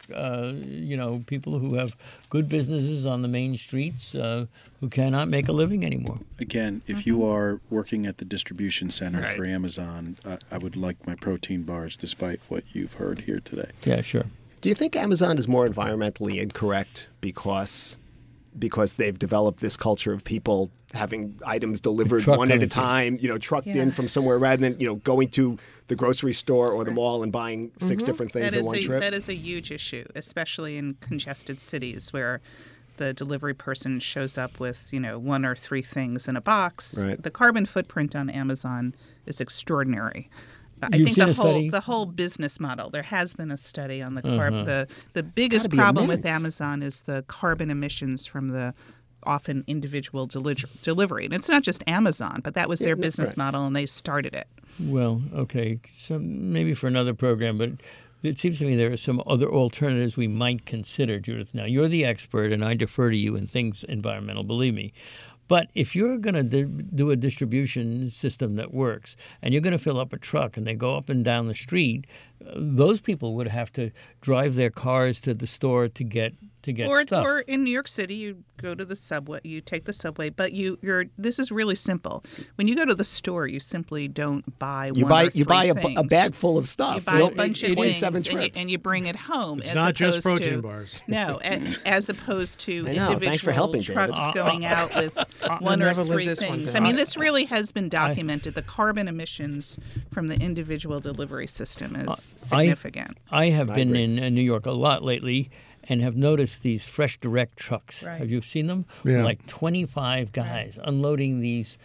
D: People who have good businesses on the main streets who cannot make a living anymore.
F: Again, if you are working at the distribution center for Amazon, I would like my protein bars, despite what you've heard here today.
D: Yeah, sure.
B: Do you think Amazon is more environmentally incorrect because they've developed this culture of people having items delivered one at a time, trucked in from somewhere rather than, going to the grocery store or the mall and buying 6 different things in one trip?
E: That is a huge issue, especially in congested cities where the delivery person shows up with, 1 or 3 things in a box. Right. The carbon footprint on Amazon is extraordinary. I think the whole business model. There has been a study on the carbon. The biggest problem with Amazon is the carbon emissions from the often individual delivery. And it's not just Amazon, but that was their business model, and they started it.
D: Well, okay, so maybe for another program, but it seems to me there are some other alternatives we might consider, Judith. Now, you're the expert, and I defer to you in things environmental, believe me. But if you're going to do a distribution system that works, and you're going to fill up a truck and they go up and down the street, those people would have to drive their cars to the store to get stuff.
E: Or in New York City, you go to the subway, you take the subway, but this is really simple. When you go to the store, you simply don't buy
B: you
E: buy
B: a bag full of stuff.
E: You buy a bunch of things and you bring it home.
A: It's not just protein bars.
E: No, as opposed to individual trucks going out with 1 or 3 things. I mean, this really has been documented. The carbon emissions from the individual delivery system is significant.
D: I have been in New York a lot lately and have noticed these Fresh Direct trucks. Right. Have you seen them?
A: Yeah.
D: Like 25 guys unloading these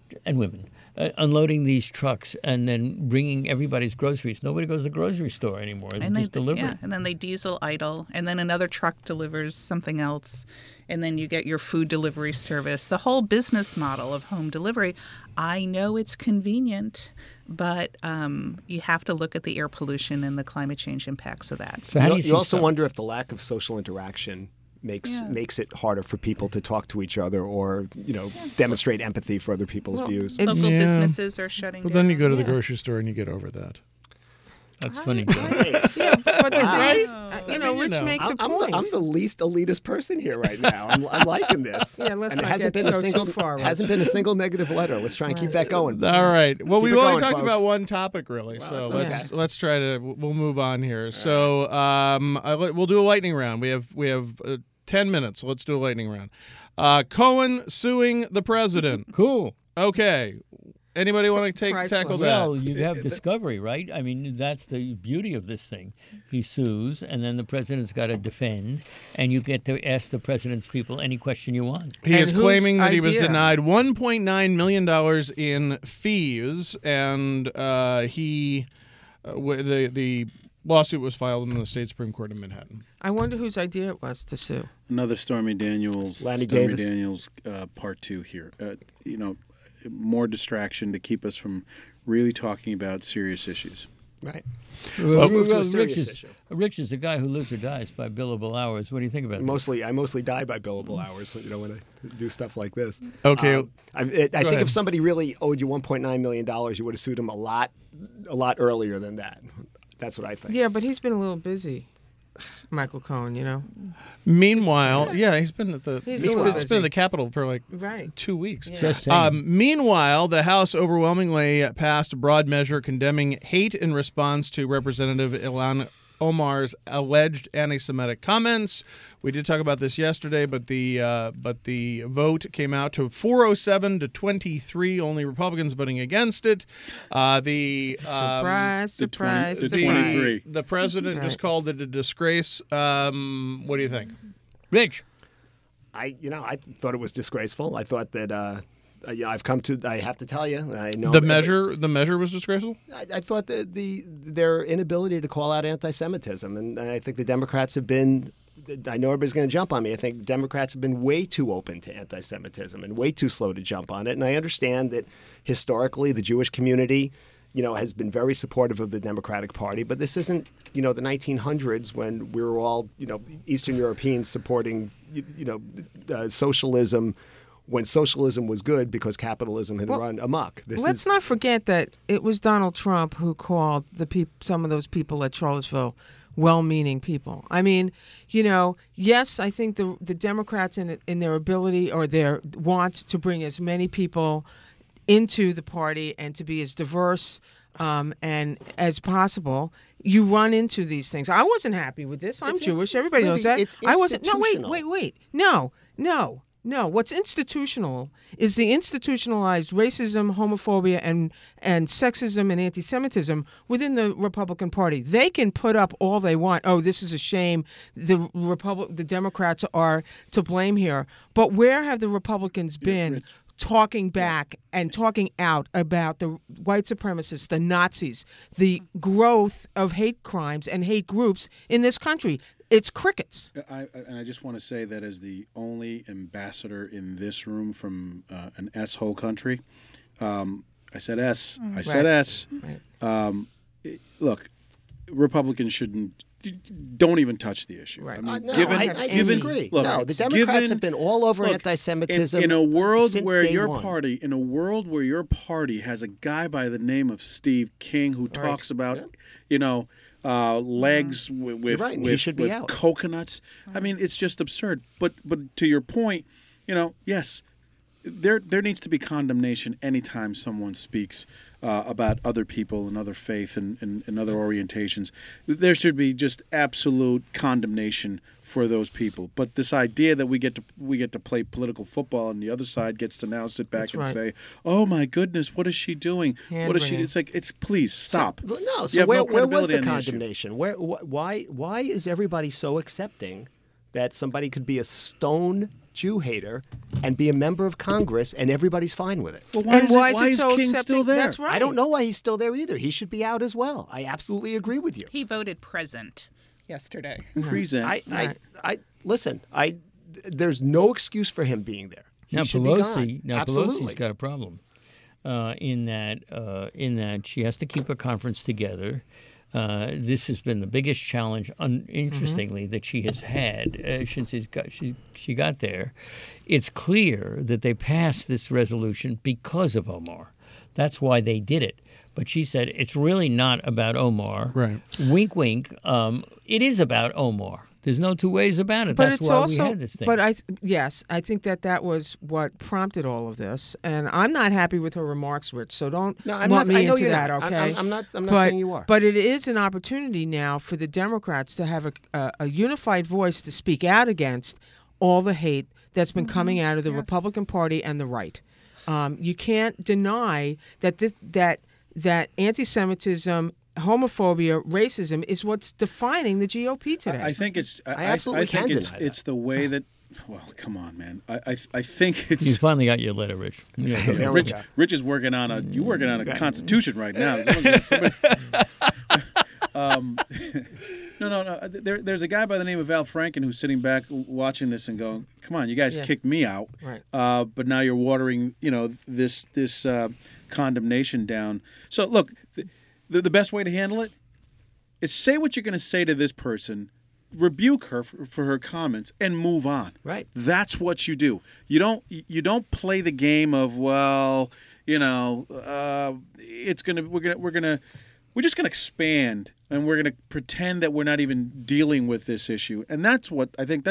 D: and women. Unloading these trucks and then bringing everybody's groceries. Nobody goes to the grocery store anymore. They just deliver.
E: Yeah, and then they diesel idle, and then another truck delivers something else, and then you get your food delivery service. The whole business model of home delivery, I know it's convenient, but you have to look at the air pollution and the climate change impacts of that.
D: So how do you
B: You also wonder if the lack of social interaction makes it harder for people to talk to each other or demonstrate empathy for other people's views.
E: Local
A: Yeah.
E: businesses are shutting
A: But
E: down.
A: then you go to the grocery store and you get over that.
D: That's funny, Joe.
C: Yeah, but the
A: Right?
C: thing is,
A: I mean,
C: Rich makes a
B: I'm
C: point.
B: the least elitist person here right now. I'm liking this.
C: Yeah, let's
B: and it
C: not
B: hasn't
C: get
B: been a
C: go
B: single
C: too far, Rich.
B: hasn't been a single negative letter. Let's try and keep that going.
A: All right. Well,
B: Keep
A: we've
B: it
A: only
B: going,
A: talked
B: folks.
A: about one topic, really. So
B: it's
A: let's
B: okay.
A: let's try to we'll move on here. So we'll do a lightning round. We have 10 minutes. So let's do a lightning round. Cohen suing the president.
D: Cool.
A: Okay. Anybody want to
C: Priceless.
A: tackle that?
D: Well, you have discovery, right? I mean, that's the beauty of this thing. He sues, and then the president's got to defend, and you get to ask the president's people any question you want.
A: He
C: And
A: is
C: whose
A: claiming that he was
C: idea?
A: denied $1.9 million in fees, and the lawsuit was filed in the state Supreme Court in Manhattan.
C: I wonder whose idea it was to sue.
F: Another Stormy Daniels,
B: Lanny
F: Stormy
B: Davis.
F: Daniels part two here. More distraction to keep us from really talking about serious issues.
B: Right.
D: Well,
B: let's move to a serious
D: Rich
B: issue.
D: Rich is the guy who lives or dies by billable hours. What do you think about that?
B: I mostly die by billable hours. When I do stuff like this.
A: Okay.
B: I think
A: ahead.
B: if somebody really owed you $1.9 million, you would have sued him a lot earlier than that. That's what I think.
C: Yeah, but he's been a little busy, Michael Cohen.
A: Meanwhile, he's been at the
C: He's
A: he's
C: a little
A: been in the
C: busy.
A: Capitol for like
C: Right.
A: 2 weeks.
D: Just saying.
A: Meanwhile, the House overwhelmingly passed a broad measure condemning hate in response to Representative Ilhan Omar's alleged anti-Semitic comments. We did talk about this yesterday, but the vote came out to 407 to 23. Only Republicans voting against it.
C: Surprise,
F: the
C: surprise,
F: 20 the
C: surprise.
F: 23.
A: The president just
C: Right.
A: called it a disgrace. What do you think?
D: Rich.
B: I thought it was disgraceful. I thought that I have to tell you, I know
A: The measure was disgraceful.
B: I thought that their inability to call out anti-Semitism, and I think the Democrats have been. I know everybody's going to jump on me. I think the Democrats have been way too open to anti-Semitism and way too slow to jump on it. And I understand that historically the Jewish community, has been very supportive of the Democratic Party. But this isn't, the 1900s when we were all, Eastern Europeans supporting, socialism. When socialism was good because capitalism had run amok.
C: Let's not forget that it was Donald Trump who called some of those people at Charlottesville well-meaning people. I mean, yes, I think the Democrats in their ability or their want to bring as many people into the party and to be as diverse and as possible, you run into these things. I wasn't happy with this. I'm Jewish. Everybody knows that.
B: It's
C: I wasn't. No,
B: institutional.
C: wait. No, what's institutional is the institutionalized racism, homophobia, and sexism and anti-Semitism within the Republican Party. They can put up all they want. Oh, this is a shame. The Democrats are to blame here. But where have the Republicans been talking back and talking out about the white supremacists, the Nazis, the growth of hate crimes and hate groups in this country? It's crickets.
F: I just want to say that as the only ambassador in this room from an S-hole country, I said S. I said
C: Right.
F: S.
C: Right.
F: Look, Republicans don't even touch the issue.
C: Right.
F: I mean,
B: No,
F: given,
B: I
F: given,
B: disagree.
F: look,
B: No, the Democrats
F: given-
B: have been all over
F: look,
B: anti-Semitism
F: in a world
B: since
F: where
B: day
F: your
B: one.
F: party, has a guy by the name of Steve King who talks about, legs with
B: right, and he should be
F: with
B: out.
F: coconuts. I mean, it's just absurd. But to your point, yes, there needs to be condemnation anytime someone speaks about other people and other faith and other orientations. There should be just absolute condemnation for those people. But this idea that we get to play political football and the other side gets to now sit back
C: That's
F: and
C: right.
F: say, "Oh my goodness, what is she doing? What is she?"
C: Hand-wringing.
F: It's please stop.
B: So, no,
F: You
B: so
F: have
B: where
F: no
B: was
F: credibility
B: the
F: on issue.
B: condemnation? Why is everybody so accepting that somebody could be a stone Jew hater and be a member of Congress, and everybody's fine with it.
F: Well,
C: And why is it
F: is
C: so
F: King
C: accepting?
F: still there?
C: That's right.
B: I don't know why he's still there either. He should be out as well. I absolutely agree with you.
E: He voted present yesterday.
F: Present.
B: I listen. There's no excuse for him being there. He
D: Now
B: should be
D: Pelosi,
B: gone. Absolutely.
D: Pelosi's got a problem in that she has to keep a conference together. This has been the biggest challenge, interestingly, that she has had since she got there. It's clear that they passed this resolution because of Omar. That's why they did it. But she said it's really not about Omar.
A: Right.
D: Wink, wink. It is about Omar. There's no two ways about it.
C: But
D: That's
C: it's
D: why
C: also,
D: we had this thing.
C: but I think that was what prompted all of this, and I'm not happy with her remarks, Rich. So don't lump me into that, okay?
B: I'm not saying you are.
C: But it is an opportunity now for the Democrats to have a unified voice to speak out against all the hate that's been coming out of the Republican Party and the right. You can't deny that anti-Semitism, homophobia, racism is what's defining the GOP today.
F: I think it's.
B: I absolutely
F: think
B: can't
F: it's,
B: deny that.
F: It's the way that. Well, come on, man. I think it's.
D: You finally got your letter, Rich. Yeah,
B: There we go.
F: Rich is working on a. You're working on a constitution right now. No. There's a guy by the name of Al Franken who's sitting back watching this and going, "Come on, you guys kicked me out,
C: Right.
F: But now you're watering, this condemnation down." So look, the best way to handle it is say what you're going to say to this person, rebuke her for her comments, and move on.
B: Right.
F: That's what you do. You don't play the game of we're just gonna expand and we're gonna pretend that we're not even dealing with this issue. And that's what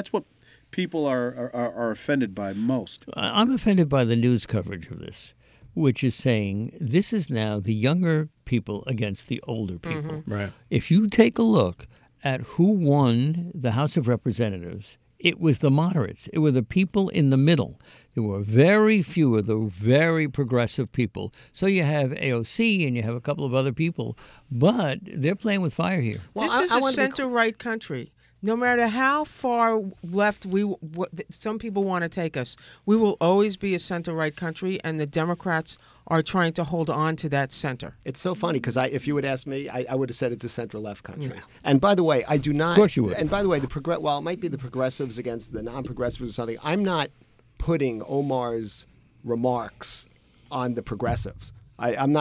F: people are offended by most.
D: I'm offended by the news coverage of this, which is saying this is now the younger people against the older people.
A: Right.
D: If you take a look at who won the House of Representatives, it was the moderates. It were the people in the middle. There were very few of the very progressive people. So you have AOC and you have a couple of other people, but they're playing with fire here.
C: This is a center-right country. No matter how far left some people want to take us, we will always be a center-right country, and the Democrats are trying to hold on to that center.
B: It's so funny because if you would ask me, I would have said it's a center-left country. Yeah. And by the way, I do not.
D: Of course you would.
B: And by the way, it might be the progressives against the non-progressives or something. I'm not putting Omar's remarks on the progressives. I'm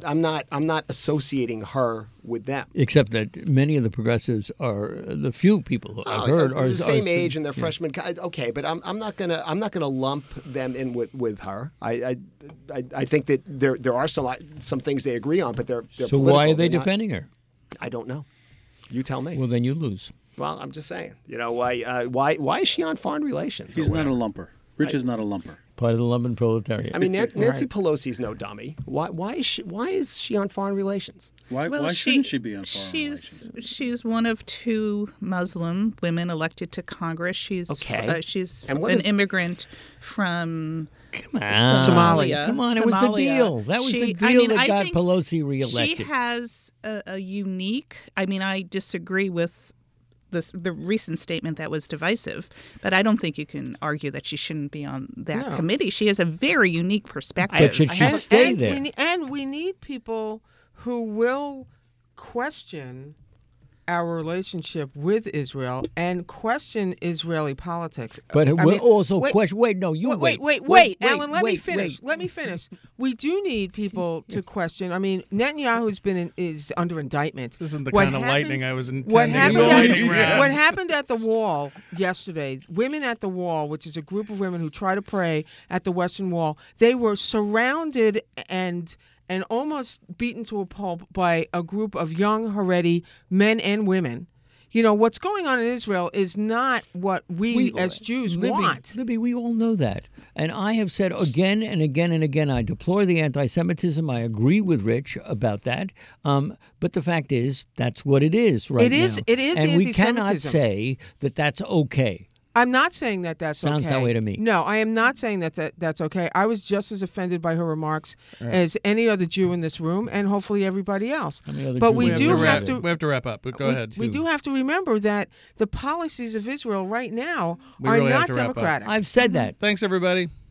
B: not associating her with them.
D: Except that many of the progressives are the few people who I've heard are
B: the same age and they're freshmen. Okay, but I'm not gonna lump them in with her. I think that there are some things they agree on, but they're
D: so
B: political.
D: why are they defending her?
B: I don't know. You tell me.
D: Well, then you lose.
B: Well, I'm just saying. Why is she on foreign relations?
F: He's not a lumper. Rich is not a lumper.
D: Part of the London proletariat.
B: I mean, Nancy Pelosi's no dummy. Why is she on foreign relations?
F: Why shouldn't she be on foreign relations?
E: She's one of two Muslim women elected to Congress. She's an immigrant from
C: Somalia.
D: Come on, it was the deal. That was the deal that got Pelosi reelected.
E: She has a unique. I mean, I disagree with the recent statement that was divisive, but I don't think you can argue that she shouldn't be on that committee. She has a very unique perspective.
D: But should she stay there?
C: We need people who will question our relationship with Israel and question Israeli politics.
D: But we'll also question. Wait,
C: Alan, let me finish. Let me finish. We do need people to question. I mean, Netanyahu's is under indictment.
A: This isn't the kind of lightning I was intending.
C: What happened at the Wall yesterday? Women at the Wall, which is a group of women who try to pray at the Western Wall, they were surrounded and almost beaten to a pulp by a group of young Haredi men and women. You know, what's going on in Israel is not what we as Jews want.
D: Libby, we all know that. And I have said again and again and again, I deplore the anti-Semitism. I agree with Rich about that. But the fact is, that's what it is right now.
C: It is
D: and
C: anti-Semitism.
D: we cannot say that that's okay.
C: I'm not saying that that's
D: Sounds
C: okay.
D: that way to me.
C: No, I am not saying that's okay. I was just as offended by her remarks as any other Jew in this room, and hopefully everybody else. But we do have to.
A: We have to wrap up. But go ahead.
C: We do have to remember that the policies of Israel right now are
A: really have
C: not
A: to wrap up.
C: democratic.
D: I've said that.
A: Thanks, everybody.